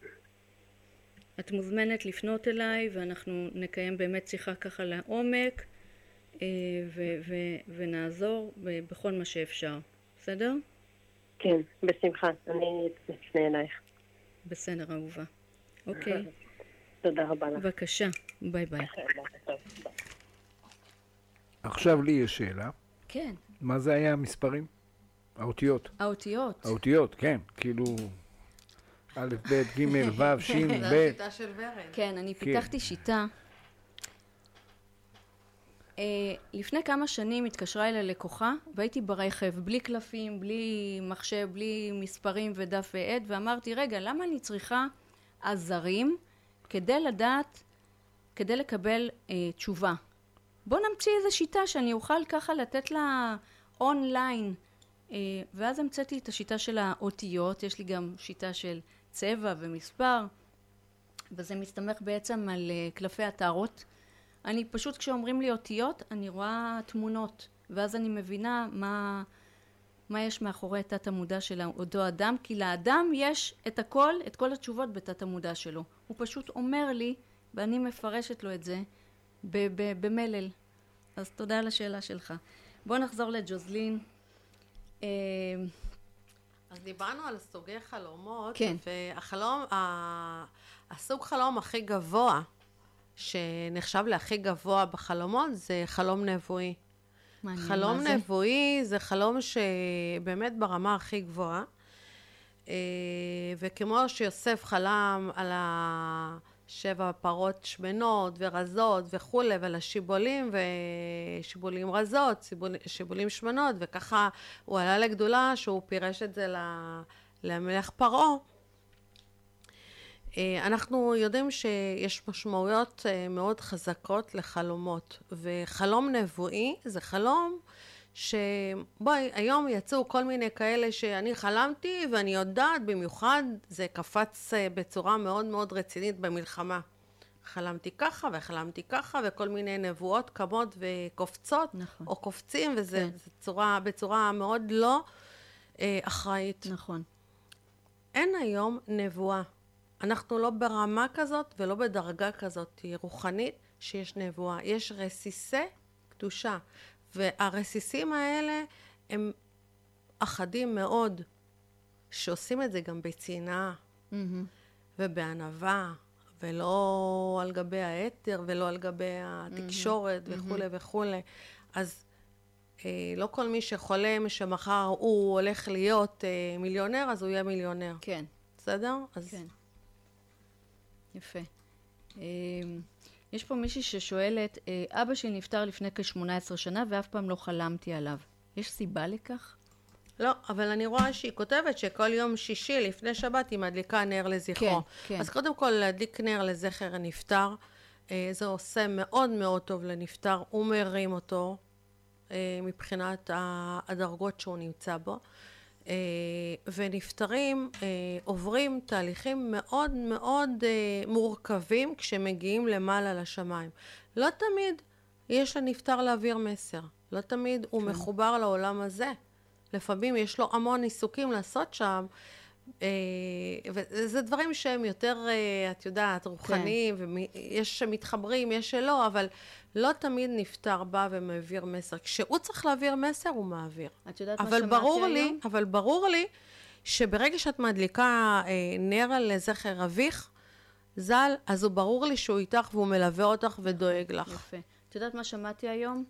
S5: את מוזמנת לפנות אליי, ואנחנו נקיים באמת שיחה ככה לעומק, ו- ו- ונעזור בכל מה שאפשר. בסדר?
S9: כן, בשמחה. אני אפנה אלייך.
S5: בסדר, אהובה. אוקיי.
S9: תודה רבה לך.
S5: בבקשה. ביי ביי.
S10: עכשיו לי יש שאלה.
S5: כן.
S10: מה זה היה המספרים? האותיות.
S5: האותיות.
S10: האותיות, כן. כאילו א', ב', ג', ו', ש', ב'.
S6: זה השיטה של ורד.
S5: כן, אני פיתחתי שיטה. לפני כמה שנים התקשרה אליי לקוחה, והייתי ברכב, בלי קלפים, בלי מחשב, בלי מספרים ודף ועד, ואמרתי, רגע, למה אני צריכה עזרים כדי לדעת, כדי לקבל אה, תשובה? בוא נמציא איזו שיטה שאני אוכל ככה לתת לה אונליין. אה, ואז המצאתי את השיטה של האותיות, יש לי גם שיטה של צבע ומספר, וזה מסתמך בעצם על אה, קלפי הטארוט. אני פשוט כשאומרים לי אותיות, אני רואה תמונות, ואז אני מבינה מה, מה יש מאחורי תת המודע של אותו אדם, כי לאדם יש את הכל, את כל התשובות בתת המודע שלו. הוא פשוט אומר לי, ואני מפרשת לו את זה ב- ב- במלל. אז תודה על השאלה שלך. בוא נחזור לג'וזלין.
S6: אז דיברנו על סוגי חלומות,
S5: כן.
S6: והחלום, ה- הסוג חלום הכי גבוה, שנחשב להכי גבוה בחלומות, זה חלום נבואי. מעניין, חלום מה זה? נבואי זה חלום שבאמת ברמה הכי גבוהה, וכמו שיוסף חלם על שבע פרות שמנות ורזות וכולי, ולשיבולים ושיבולים רזות, שיבול, שיבולים שמנות, וככה הוא עלה לגדולה שהוא פירש את זה למלך פרעה. אנחנו יודעים שיש משמעויות מאוד חזקות לחלומות, וחלום נבואי זה חלום שבואי, היום יצאו כל מיני כאלה שאני חלמתי ואני יודעת, במיוחד זה קפץ בצורה מאוד מאוד רצינית במלחמה. חלמתי ככה וחלמתי ככה, וכל מיני נבואות קמות וקופצות, נכון. או קופצים, וזה כן. זה צורה, בצורה מאוד לא אה, אחראית.
S5: נכון.
S6: אין היום נבואה. אנחנו לא ברמה כזאת ולא בדרגה כזאת רוחנית שיש נבואה. יש רסיסי קדושה. והרסיסים האלה הם אחדים מאוד, שעושים את זה גם בצנעה mm-hmm. ובענווה, ולא על גבי היתר, ולא על גבי התקשורת mm-hmm. וכו' וכו'. אז אה, לא כל מי שחולם שמחר הוא הולך להיות אה, מיליונר, אז הוא יהיה מיליונר.
S5: כן.
S6: בסדר? אז...
S5: כן. יפה. אה... יש פה מישהי ששואלת, אבא שלי נפטר לפני כ-שמונה עשרה שנה ואף פעם לא חלמתי עליו. יש סיבה לכך?
S6: לא, אבל אני רואה שהיא כותבת שכל יום שישי לפני שבת היא מדליקה נר לזכרו. כן, כן. אז קודם כל להדליק נר לזכר הנפטר, זה עושה מאוד מאוד טוב לנפטר, הוא מרים אותו מבחינת הדרגות שהוא נמצא בו. ונפטרים עוברים תהליכים מאוד מאוד מורכבים כשמגיעים למעלה לשמיים. לא תמיד יש לנפטר להעביר מסר, לא תמיד הוא מחובר לעולם הזה. לפעמים יש לו המון עיסוקים לעשות שם, וזה דברים שהם יותר, את יודעת, רוחניים, ויש שמתחברים, יש שלא, אבל לא תמיד נפטר בא ומעביר מסר. כשהוא צריך להעביר מסר, הוא מעביר.
S5: את יודעת מה שמעתי היום?
S6: אבל ברור לי שברגע שאת מדליקה נר לזכר אביך, ז"ל, אז הוא ברור לי שהוא איתך והוא מלווה אותך ודואג לך.
S5: יפה. את יודעת מה שמעתי היום?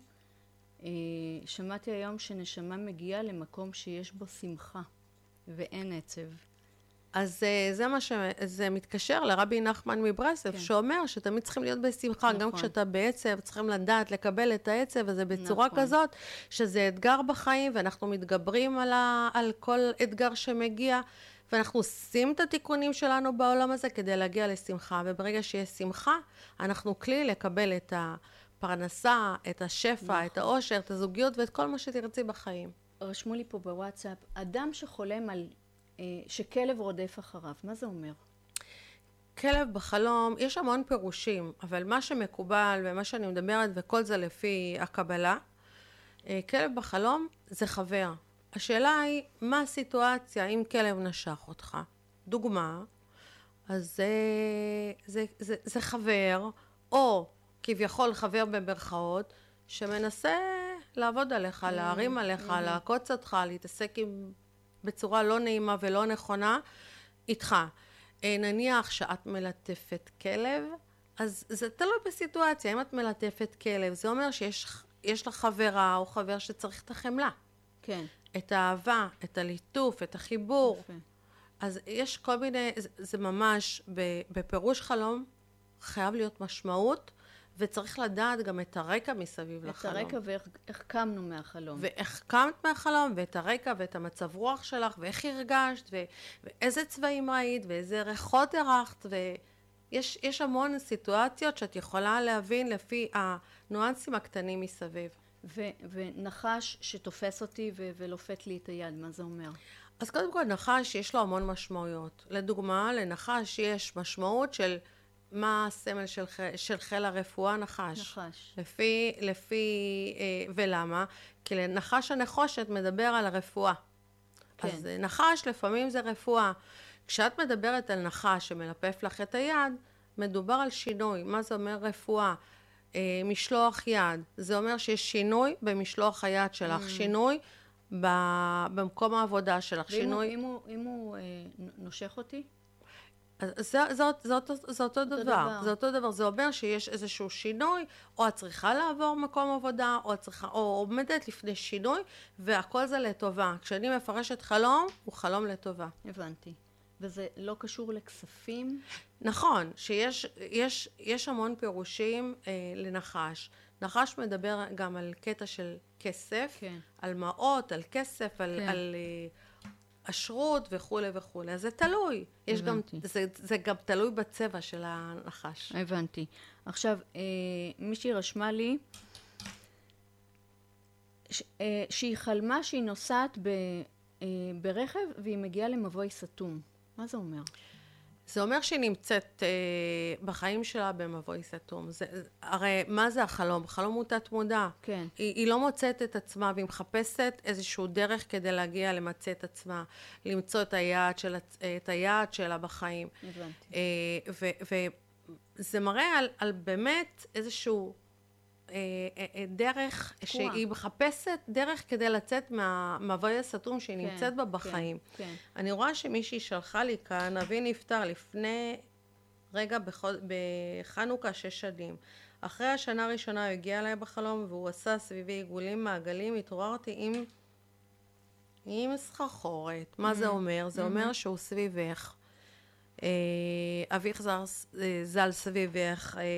S5: שמעתי היום שנשמה מגיעה למקום שיש בו שמחה ואין עצב.
S6: אז זה מה שזה מתקשר לרבי נחמן מברסלב, כן. שאומר שתמיד צריכים להיות בשמחה, נכון. גם כשאתה בעצב, צריכים לדעת לקבל את העצב הזה בצורה נכון. כזאת, שזה אתגר בחיים, ואנחנו מתגברים על, ה, על כל אתגר שמגיע, ואנחנו עושים את התיקונים שלנו בעולם הזה כדי להגיע לשמחה, וברגע שיש שמחה, אנחנו כלי לקבל את הפרנסה, את השפע, נכון. את האושר, את הזוגיות, ואת כל מה שתרצי בחיים.
S5: רשמו לי פה בוואטסאפ, אדם שחולם על שכלב רודף אחריו, מה זה אומר?
S6: כלב בחלום, יש המון פירושים, אבל מה שמקובל ומה שאני מדברת, וכל זה לפי הקבלה, כלב בחלום זה חבר. השאלה היא, מה הסיטואציה אם כלב נשך אותך? דוגמה, אז זה, זה, זה, זה חבר, או כביכול חבר במרכאות, שמנסה לעבוד עליך, להרים עליך, לעקוץ אותך, להתעסק עם... בצורה לא נעימה ולא נכונה, איתך. נניח שאת מלטפת כלב, אז זה תלוי בסיטואציה. אם את מלטפת כלב, זה אומר שיש יש לך חברה או חבר שצריך את החמלה.
S5: כן.
S6: את האהבה, את הליטוף, את החיבור.
S5: יפה.
S6: אז יש כל מיני, זה, זה ממש, בפירוש חלום, חייב להיות משמעות, וצריך לדעת גם את הרקע מסביב
S5: את
S6: לחלום.
S5: את הרקע ואיך קמנו מהחלום.
S6: ואיך קמת מהחלום, ואת הרקע ואת המצב רוח שלך, ואיך הרגשת, ו- ואיזה צבעים ראית, ואיזה ריחות הרחת, ויש יש המון סיטואציות שאת יכולה להבין לפי הנואנסים הקטנים מסביב.
S5: ו- ונחש שתופס אותי ו- ולופת לי את היד, מה זה אומר?
S6: אז קודם כל נחש יש לו המון משמעויות. לדוגמה, לנחש יש משמעות של... מה הסמל של, של חיל הרפואה? נחש.
S5: נחש.
S6: לפי, לפי, אה, ולמה? כי לנחש הנחושת מדבר על הרפואה. כן. אז נחש לפעמים זה רפואה. כשאת מדברת על נחש שמלפף לך את היד, מדובר על שינוי. מה זה אומר רפואה? אה, משלוח יד. זה אומר שיש שינוי במשלוח היד שלך. Mm. שינוי ב, במקום העבודה שלך.
S5: ואם
S6: שינוי...
S5: הוא, אם הוא, אם הוא אה, נושך אותי?
S6: אז זה, זה, זה, אותו, זה אותו, אותו דבר. דבר. זה אותו דבר. זה אומר שיש איזשהו שינוי, או את צריכה לעבור מקום עבודה, או את צריכה, או עומדת לפני שינוי, והכל זה לטובה. כשאני מפרשת חלום, הוא חלום לטובה.
S5: הבנתי. וזה לא קשור לכספים?
S6: נכון, שיש יש, יש המון פירושים אה, לנחש. נחש מדבר גם על קטע של כסף, כן. על מעות, על כסף, על, כן. על אה, אשרות וכו' וכו'. אז זה תלוי. יש גם, זה, זה גם תלוי בצבע של הנחש.
S5: הבנתי. עכשיו, אה, מישהי רשמה לי, ש, אה, שהיא חלמה שהיא נוסעת ב, אה, ברכב והיא מגיעה למבוי סתום. מה זה אומר?
S6: זה אומר שהיא נמצאת אה, בחיים שלה במבוי סתום. זה, הרי מה זה החלום? חלום הוא תת מודע. כן. היא, היא לא מוצאת את עצמה והיא מחפשת איזשהו דרך כדי להגיע למצא את עצמה, למצוא את היעד, של, את היעד שלה בחיים. הבנתי. אה, וזה מראה על, על באמת איזשהו אה, אה, דרך תקוע. שהיא מחפשת דרך כדי לצאת מהמבוי הסתום שהיא כן, נמצאת בה בחיים. כן, כן. אני רואה שמישהי שלחה לי כאן, אבי נפטר לפני רגע בחוד, בחנוכה שש שנים. אחרי השנה הראשונה הוא הגיע אליי בחלום והוא עשה סביבי עיגולים מעגלים, התעוררתי עם, עם סחרחורת. מה mm-hmm. זה אומר? זה mm-hmm. אומר שהוא סביבך. אה, אביך זר, זל סביבך. אה,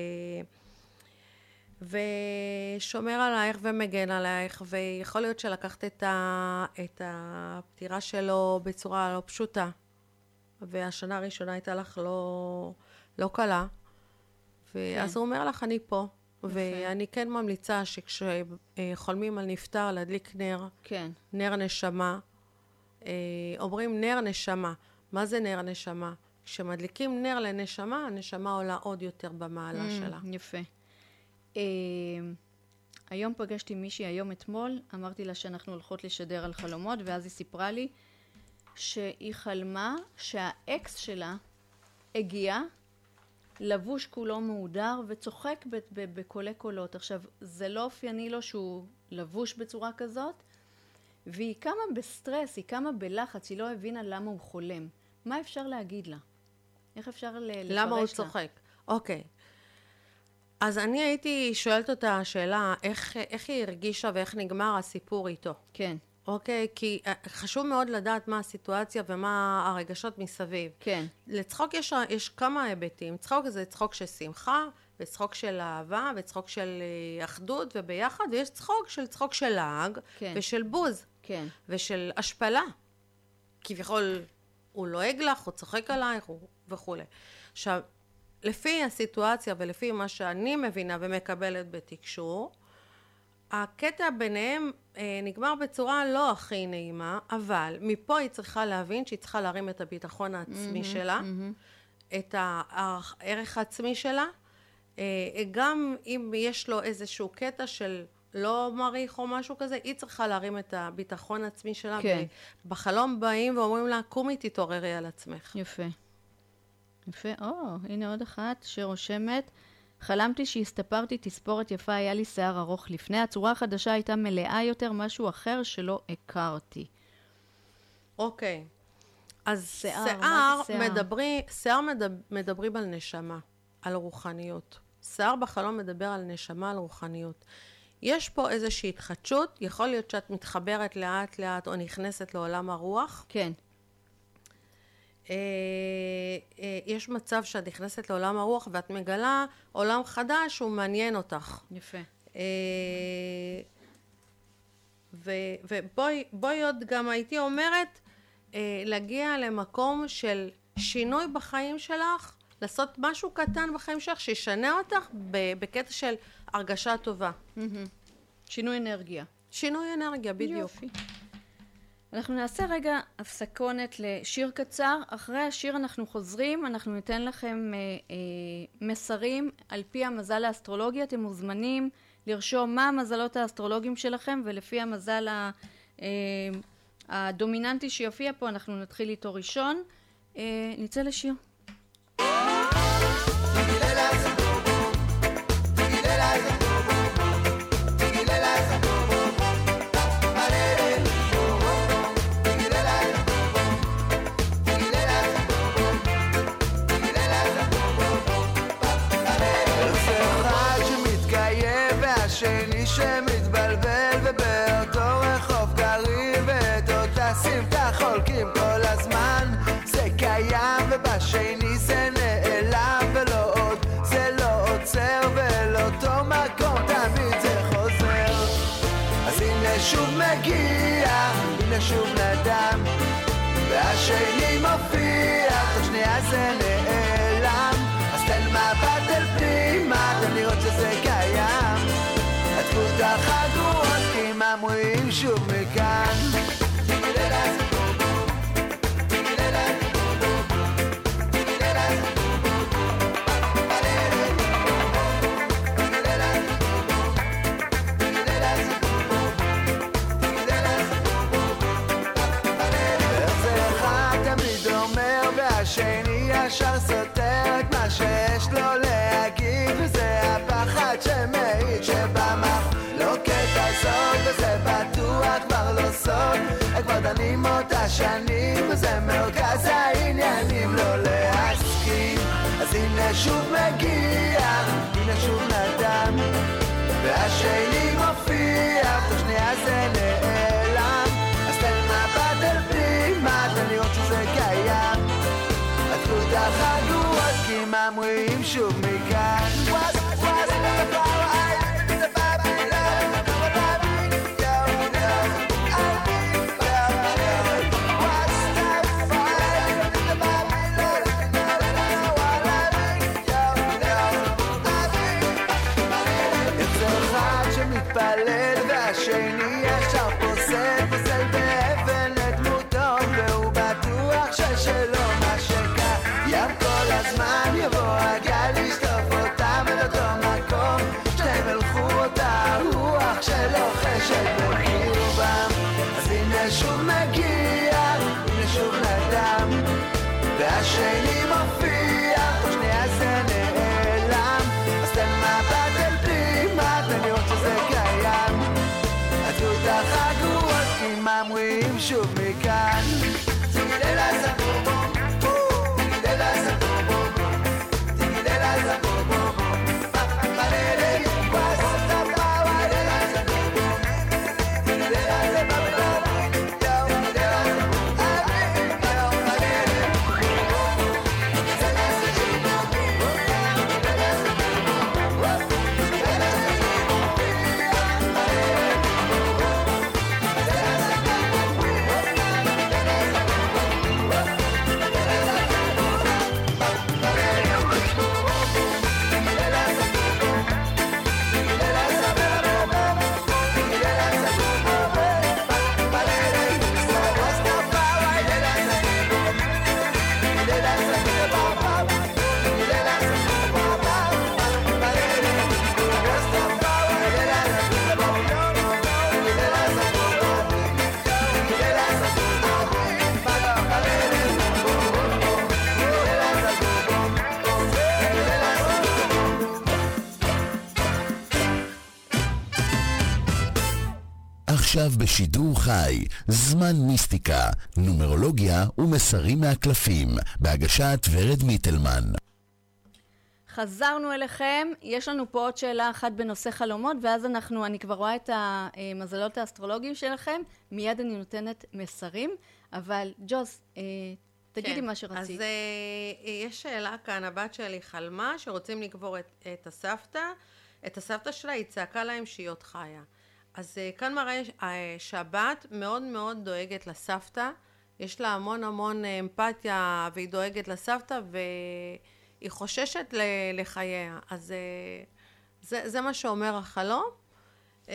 S6: ושומר עלייך ומגן עלייך, ויכול להיות שלקחת את, ה, את הפטירה שלו בצורה לא פשוטה, והשנה הראשונה הייתה לך לא, לא קלה, ואז כן. הוא אומר לך, אני פה, יפה. ואני כן ממליצה שכשחולמים על נפטר להדליק נר, כן. נר נשמה, אומרים נר נשמה. מה זה נר נשמה? כשמדליקים נר לנשמה, הנשמה עולה עוד יותר במעלה mm, שלה.
S5: יפה. Uh, היום פגשתי מישהי, היום אתמול, אמרתי לה שאנחנו הולכות לשדר על חלומות, ואז היא סיפרה לי שהיא חלמה שהאקס שלה הגיע, לבוש כולו מהודר וצוחק ב- ב- בקולי קולות. עכשיו, זה לא אופייני לו שהוא לבוש בצורה כזאת, והיא קמה בסטרס, היא קמה בלחץ, היא לא הבינה למה הוא חולם. מה אפשר להגיד לה? איך אפשר ל- לפרש לה?
S6: למה הוא צוחק? אוקיי. אז אני הייתי שואלת אותה השאלה, איך, איך היא הרגישה ואיך נגמר הסיפור איתו.
S5: כן.
S6: אוקיי? כי חשוב מאוד לדעת מה הסיטואציה ומה הרגשות מסביב.
S5: כן.
S6: לצחוק יש, יש כמה היבטים. צחוק זה צחוק של שמחה, וצחוק של אהבה, וצחוק של אחדות וביחד, ויש צחוק של צחוק של לעג, כן. ושל בוז.
S5: כן.
S6: ושל השפלה. כביכול הוא לועג לך, הוא צוחק עלייך וכו'. עכשיו, לפי הסיטואציה ולפי מה שאני מבינה ומקבלת בתקשור, הקטע ביניהם אה, נגמר בצורה לא הכי נעימה, אבל מפה היא צריכה להבין שהיא צריכה להרים את הביטחון העצמי mm-hmm, שלה, mm-hmm. את הערך העצמי שלה, אה, גם אם יש לו איזשהו קטע של לא מעריך או משהו כזה, היא צריכה להרים את הביטחון העצמי שלה, כן. ובחלום באים ואומרים לה, קומי תתעוררי על עצמך.
S5: יפה. יפה, או, הנה עוד אחת שרושמת. חלמתי שהסתפרתי תספורת יפה, היה לי שיער ארוך לפני. הצורה החדשה הייתה מלאה יותר, משהו אחר שלא הכרתי.
S6: אוקיי. אז
S5: שיער,
S6: שיער, מדברי, שיער מדבר, מדברים על נשמה, על רוחניות. שיער בחלום מדבר על נשמה, על רוחניות. יש פה איזושהי התחדשות, יכול להיות שאת מתחברת לאט לאט או נכנסת לעולם הרוח.
S5: כן.
S6: יש מצב שאת נכנסת לעולם הרוח ואת מגלה עולם חדש שהוא מעניין אותך.
S5: יפה.
S6: ובואי עוד גם הייתי אומרת להגיע למקום של שינוי בחיים שלך, לעשות משהו קטן בחיים שלך שישנה אותך בקטע של הרגשה טובה.
S5: שינוי אנרגיה.
S6: שינוי אנרגיה, בדיוק.
S5: יופי. אנחנו נעשה רגע הפסקונת לשיר קצר. אחרי השיר אנחנו חוזרים, אנחנו ניתן לכם אה, אה, מסרים על פי המזל האסטרולוגי. אתם מוזמנים לרשום מה המזלות האסטרולוגיים שלכם, ולפי המזל ה, אה, הדומיננטי שיופיע פה, אנחנו נתחיל איתו ראשון. אה, נצא לשיר.
S3: שני שמתבלבל ובאותו רחוב גרים ואת אותה סמטה חולקים כל הזמן, זה קיים והשני זה נעלם ולא עוד, זה לא עוצר ולא אותו מקום, תמיד זה חוזר. אז הנה שוב מגיע, הנה שוב נדם, והשני מופיע, תוך שנייה זה נעלם. אז תן מבט אל פנימה, תן לראות שזה קיים. עטפו את החגורות כי הם אמורים שוב מכאן. השני ישר סותר את מה שיש לו להגיד, וזה הפחד שמעיד שבמחלוקת הזאת, וזה בטוח כבר לא סוד, הם כבר דנים אותה שנים, וזה מרכז העניינים לא להסכים. אז הנה שוב מגיע, הנה שוב נדם, והשני מופיע, תוך שנייה זה נעלם. אז תן מבט אל פנימה, תן לראות שזה קיים. עטפו את החגורות כי הם אמורים שוב מכאן. איך זה אחד שמתפלל והשני ישר פוסק פוסל באבן לדמותו, והוא בטוח ששלו ים כל הזמן יבוא הגל לשטוף אותם אל אותו מקום, שתיים הלכו אותה רוח שלוחשת בחיובם. אז הנה שוב מגיע, הנה שוב נדם, והשני מופיע, תוך שנייה זה נעלם. אז תן מבט אל פנימה, תן לראות שזה קיים. עטפו את החגורות כי הם אמורים שוב מכאן.
S2: עכשיו בשידור חי, זמן מיסטיקה, נומרולוגיה ומסרים מהקלפים, בהגשת ורד מיטלמן.
S5: חזרנו אליכם, יש לנו פה עוד שאלה אחת בנושא חלומות, ואז אנחנו, אני כבר רואה את המזלות האסטרולוגיים שלכם, מיד אני נותנת מסרים, אבל ג'וז, תגידי
S6: כן.
S5: מה שרצית.
S6: אז uh, יש שאלה כאן, הבת שלי חלמה שרוצים לקבור את, את הסבתא, את הסבתא שלה, היא צעקה להם שהיא עוד חיה. אז uh, כאן מראה uh, שהבת מאוד מאוד דואגת לסבתא, יש לה המון המון אמפתיה והיא דואגת לסבתא והיא חוששת ל- לחייה. אז uh, זה, זה מה שאומר החלום. Uh,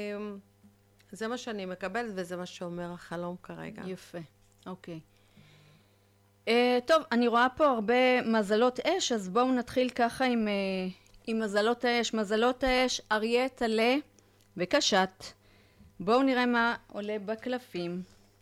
S6: זה מה שאני מקבלת וזה מה שאומר החלום כרגע.
S5: יפה, אוקיי. Uh, טוב, אני רואה פה הרבה מזלות אש, אז בואו נתחיל ככה עם, uh, עם מזלות האש. מזלות האש, אריה, טלה וקשת. בואו נראה מה עולה בקלפים.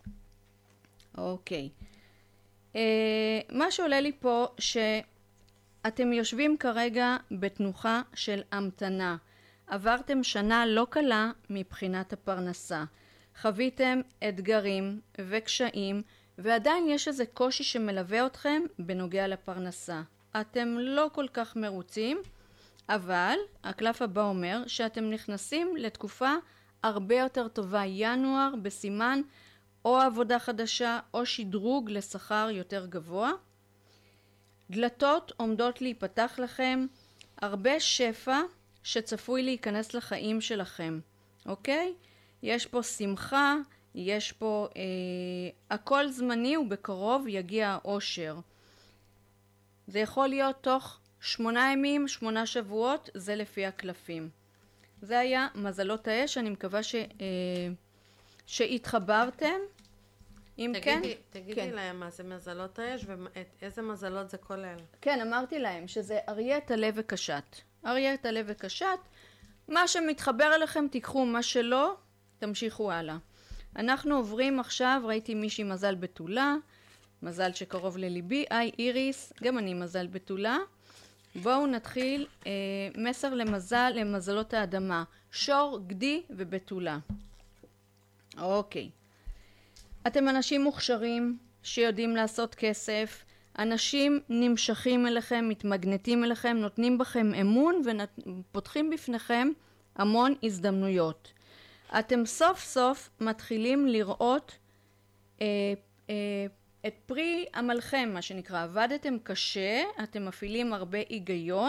S5: אוקיי. Uh, מה שעולה לי פה, שאתם יושבים כרגע בתנוחה של המתנה. עברתם שנה לא קלה מבחינת הפרנסה. חוויתם אתגרים וקשיים, ועדיין יש איזה קושי שמלווה אתכם בנוגע לפרנסה. אתם לא כל כך מרוצים, אבל הקלף הבא אומר שאתם נכנסים לתקופה הרבה יותר טובה. ינואר בסימן או עבודה חדשה או שדרוג לשכר יותר גבוה. דלתות עומדות להיפתח לכם, הרבה שפע שצפוי להיכנס לחיים שלכם, אוקיי? יש פה שמחה, יש פה אה, הכל זמני ובקרוב יגיע האושר. זה יכול להיות תוך שמונה ימים, שמונה שבועות, זה לפי הקלפים. זה היה מזלות האש, אני מקווה ש, אה, שהתחברתם. אם
S6: תגידי,
S5: כן,
S6: תגידי
S5: כן.
S6: להם מה זה מזלות האש ואיזה מזלות זה כולל.
S5: כן, אמרתי להם שזה אריה, טלה וקשת. אריה, טלה וקשת, מה שמתחבר אליכם תיקחו, מה שלא, תמשיכו הלאה. אנחנו עוברים עכשיו, ראיתי מישהי מזל בתולה, מזל שקרוב לליבי, היי איריס, גם אני מזל בתולה. בואו נתחיל אה, מסר למזל, למזלות האדמה, שור, גדי ובתולה. אוקיי. אתם אנשים מוכשרים שיודעים לעשות כסף, אנשים נמשכים אליכם, מתמגנטים אליכם, נותנים בכם אמון ופותחים בפניכם המון הזדמנויות. אתם סוף סוף מתחילים לראות אה, אה, את פרי עמלכם, מה שנקרא. עבדתם קשה, אתם מפעילים הרבה היגיון,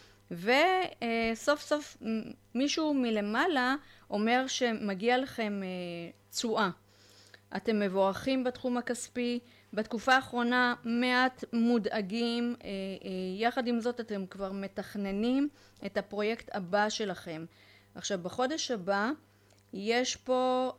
S5: וסוף סוף מישהו מלמעלה אומר שמגיע לכם תשואה. אתם מבורכים בתחום הכספי, בתקופה האחרונה מעט מודאגים, יחד עם זאת אתם כבר מתכננים את הפרויקט הבא שלכם. עכשיו בחודש הבא יש פה,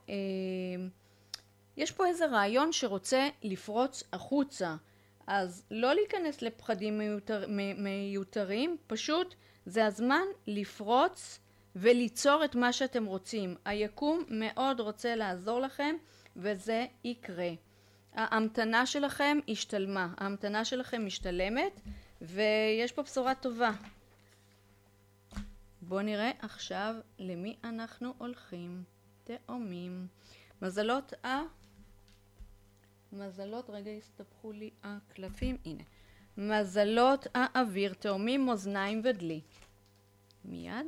S5: יש פה איזה רעיון שרוצה לפרוץ החוצה, אז לא להיכנס לפחדים מיותר, מיותרים, פשוט זה הזמן לפרוץ וליצור את מה שאתם רוצים. היקום מאוד רוצה לעזור לכם וזה יקרה. ההמתנה שלכם השתלמה, ההמתנה שלכם משתלמת ויש פה בשורה טובה. בואו נראה עכשיו למי אנחנו הולכים. תאומים. מזלות ה... מזלות, רגע הסתבכו לי הקלפים, הנה. מזלות האוויר, תאומים, מאזניים ודלי. מיד.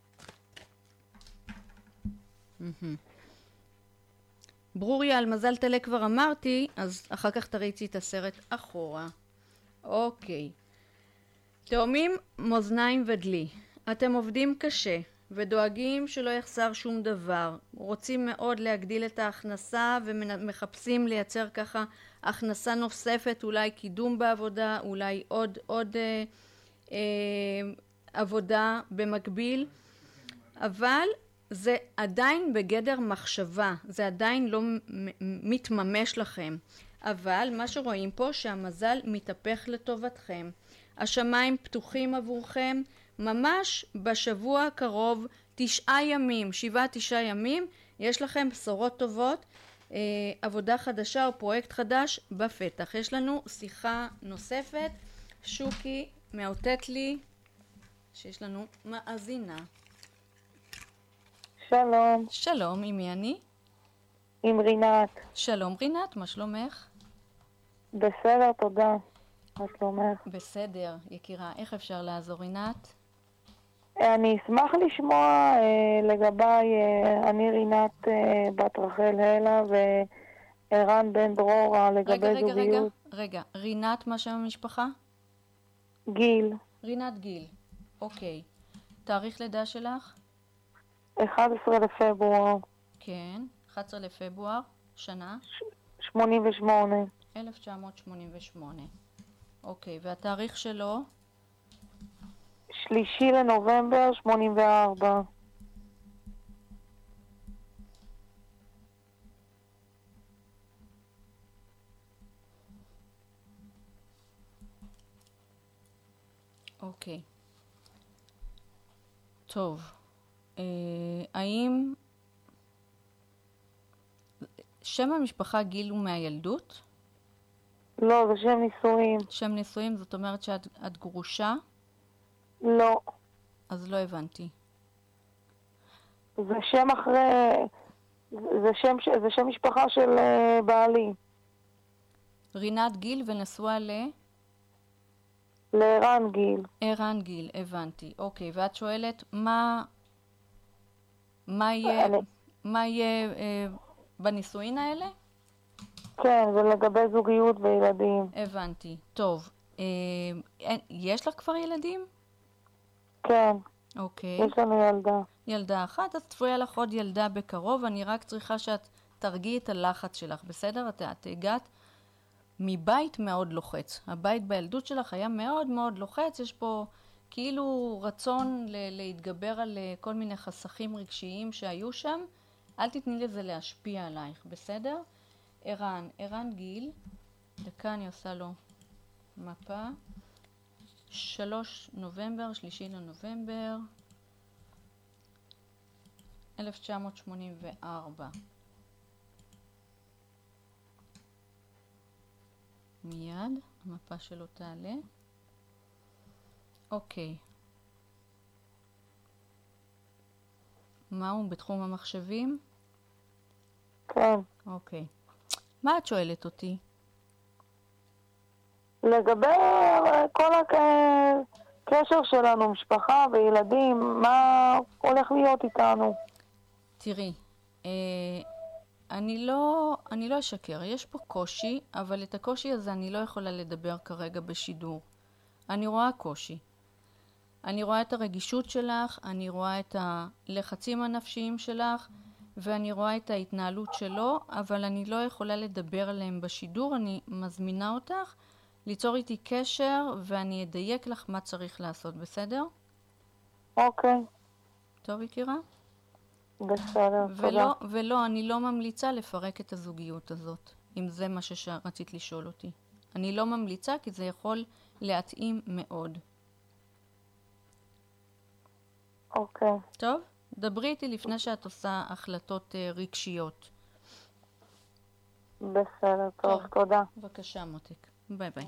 S5: ברוריה, על מזל תלה כבר אמרתי, אז אחר כך תריצי את הסרט אחורה. אוקיי. תאומים, מאזניים ודלי. אתם עובדים קשה ודואגים שלא יחסר שום דבר. רוצים מאוד להגדיל את ההכנסה ומחפשים לייצר ככה הכנסה נוספת, אולי קידום בעבודה, אולי עוד, עוד אה, אה, עבודה במקביל. אבל זה עדיין בגדר מחשבה, זה עדיין לא מתממש לכם. אבל מה שרואים פה שהמזל מתהפך לטובתכם. השמיים פתוחים עבורכם, ממש בשבוע הקרוב, תשעה ימים, שבעה תשעה ימים, יש לכם בשורות טובות, אה, עבודה חדשה או פרויקט חדש בפתח. יש לנו שיחה נוספת, שוקי מאותת לי שיש לנו מאזינה.
S11: שלום.
S5: שלום, עם מי אני?
S11: עם רינת.
S5: שלום רינת, מה שלומך?
S11: בסדר, תודה. מה שלומך?
S5: בסדר, יקירה. איך אפשר לעזור רינת?
S11: אני אשמח לשמוע אה, לגביי, אה, אני רינת אה, בת רחל הלה וערן בן דרורה לגבי
S5: רגע, רגע,
S11: זוגיות.
S5: רגע, רגע. רינת, מה שם המשפחה?
S11: גיל.
S5: רינת גיל. אוקיי. תאריך לידה שלך?
S11: אחד עשר לפברואר.
S5: כן, אחד עשר לפברואר, שנה?
S11: שמונים ושמונה.
S5: אלף תשע מאות שמונים ושמונה. אוקיי, והתאריך שלו?
S11: שלישי לנובמבר שמונים וארבע.
S5: אוקיי. טוב. אה, האם שם המשפחה גיל הוא מהילדות?
S11: לא, זה שם נישואים.
S5: שם נישואים, זאת אומרת שאת את גרושה?
S11: לא.
S5: אז לא הבנתי.
S11: זה שם אחרי, זה שם, זה שם משפחה של uh, בעלי.
S5: רינת גיל ונשואה ל?
S11: לערן גיל.
S5: ערן גיל, הבנתי. אוקיי, ואת שואלת מה מה יהיה
S11: אני...
S5: מה יהיה אה, בנישואין האלה?
S11: כן, ולגבי זוגיות וילדים.
S5: הבנתי. טוב. יש לך כבר ילדים?
S11: כן.
S5: אוקיי.
S11: יש לנו ילדה.
S5: ילדה אחת, אז צפויה לך עוד ילדה בקרוב, אני רק צריכה שאת תרגיעי את הלחץ שלך, בסדר? את, את הגעת מבית מאוד לוחץ. הבית בילדות שלך היה מאוד מאוד לוחץ, יש פה כאילו רצון ל- להתגבר על כל מיני חסכים רגשיים שהיו שם. אל תתני לזה להשפיע עלייך, בסדר? ערן, ערן גיל, דקה אני עושה לו מפה. שלוש נובמבר, שלישי לנובמבר, אלף תשע מאות שמונים וארבע. מיד, המפה שלו תעלה. אוקיי. מה הוא בתחום המחשבים?
S11: כן.
S5: אוקיי. מה את שואלת אותי?
S11: לגבי כל הקשר שלנו, משפחה וילדים, מה הולך להיות איתנו?
S5: תראי, אה, אני לא, אני לא אשקר, יש פה קושי, אבל את הקושי הזה אני לא יכולה לדבר כרגע בשידור. אני רואה קושי. אני רואה את הרגישות שלך, אני רואה את הלחצים הנפשיים שלך, ואני רואה את ההתנהלות שלו, אבל אני לא יכולה לדבר עליהם בשידור. אני מזמינה אותך ליצור איתי קשר, ואני אדייק לך מה צריך לעשות, בסדר?
S11: אוקיי.
S5: טוב, יקירה?
S11: בסדר,
S5: ולא,
S11: תודה.
S5: ולא, אני לא ממליצה לפרק את הזוגיות הזאת, אם זה מה שרצית לשאול אותי. אני לא ממליצה, כי זה יכול להתאים מאוד.
S11: אוקיי.
S5: טוב? דברי איתי לפני שאת עושה החלטות uh, רגשיות.
S11: בסדר, טוב,
S5: טוב.
S11: תודה.
S5: בבקשה, מותק. ביי ביי.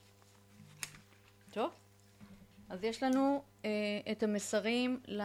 S5: טוב? אז יש לנו uh, את המסרים ל...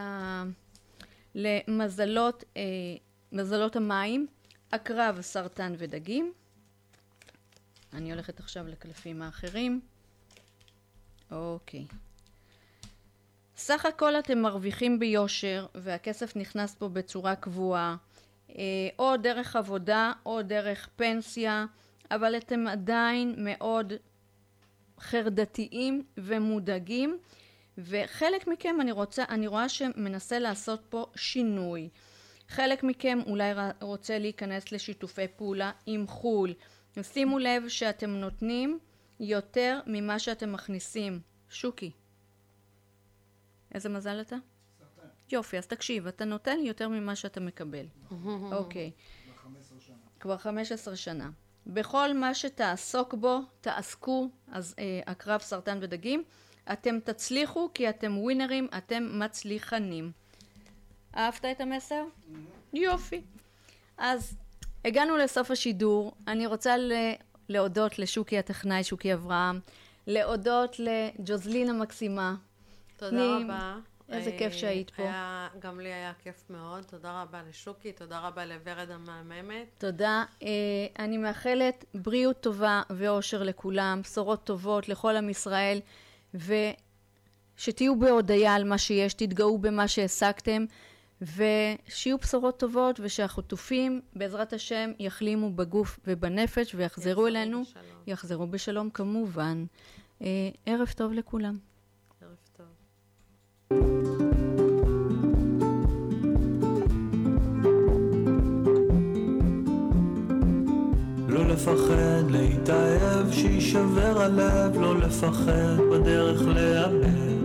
S5: למזלות, uh, מזלות המים, עקרב, סרטן ודגים. אני הולכת עכשיו לקלפים האחרים. אוקיי. סך הכל אתם מרוויחים ביושר, והכסף נכנס פה בצורה קבועה, אה, או דרך עבודה או דרך פנסיה, אבל אתם עדיין מאוד חרדתיים ומודאגים, וחלק מכם אני רוצה, אני רואה שמנסה לעשות פה שינוי. חלק מכם אולי רוצה להיכנס לשיתופי פעולה עם חול. שימו לב שאתם נותנים יותר ממה שאתם מכניסים. שוקי. איזה מזל אתה? סרטן. יופי, אז תקשיב, אתה נותן יותר ממה שאתה מקבל. אוקיי. כבר חמש עשרה שנה. כבר חמש עשרה שנה. בכל מה שתעסוק בו, תעסקו, אז אה, עקרב, סרטן ודגים, אתם תצליחו כי אתם ווינרים, אתם מצליחנים. אהבת את המסר? יופי. אז הגענו לסוף השידור. אני רוצה להודות לשוקי הטכנאי, שוקי אברהם, להודות לג'וזלין המקסימה.
S6: תודה
S5: נעים.
S6: רבה.
S5: איזה כיף שהיית פה.
S6: היה, גם לי היה כיף מאוד. תודה רבה לשוקי, תודה רבה לוורד המהממת.
S5: תודה. אני מאחלת בריאות טובה ואושר לכולם, בשורות טובות לכל עם ישראל, ושתהיו בהודיה על מה שיש, תתגאו במה שהשגתם, ושיהיו בשורות טובות, ושהחטופים בעזרת השם יחלימו בגוף ובנפש ויחזרו אלינו.
S6: בשלום.
S5: יחזרו בשלום כמובן. ערב טוב לכולם.
S6: ערב טוב.
S12: לא לפחד להתאהב, שישבר הלב, לא לפחד בדרך לאבד,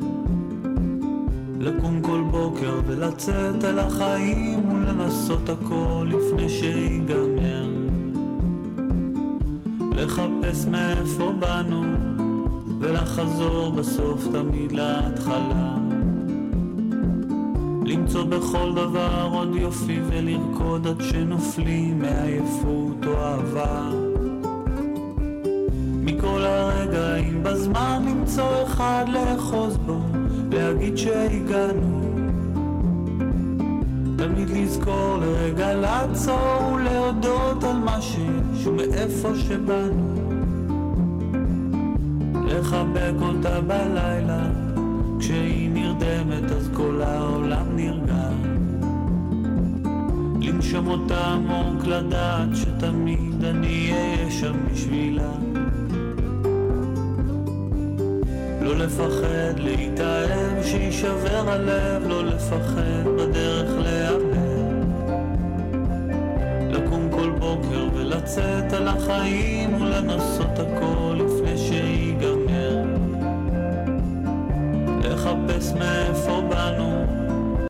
S12: לקום כל בוקר ולצאת אל החיים ולנסות הכל לפני שיגמר, לחפש מאיפה באנו ולחזור בסוף תמיד להתחלה, למצוא בכל דבר עוד יופי ולרקוד עד שנופלים מעייפות או אהבה, מכל הרגעים בזמן למצוא אחד לאחוז בו, להגיד שהגענו, תמיד לזכור לרגע לעצור ולהודות על מה שיש ומאיפה שבאנו, לחבק אותה בלילה כשהיא נרדמת אז כל העולם נרגע, לנשום אותה עמוק לדעת שתמיד אני אהיה שם בשבילה, לא לפחד להתאהב, שישבר הלב, לא לפחד בדרך לאבד. לקום כל בוקר ולצאת על החיים ולנסות הכל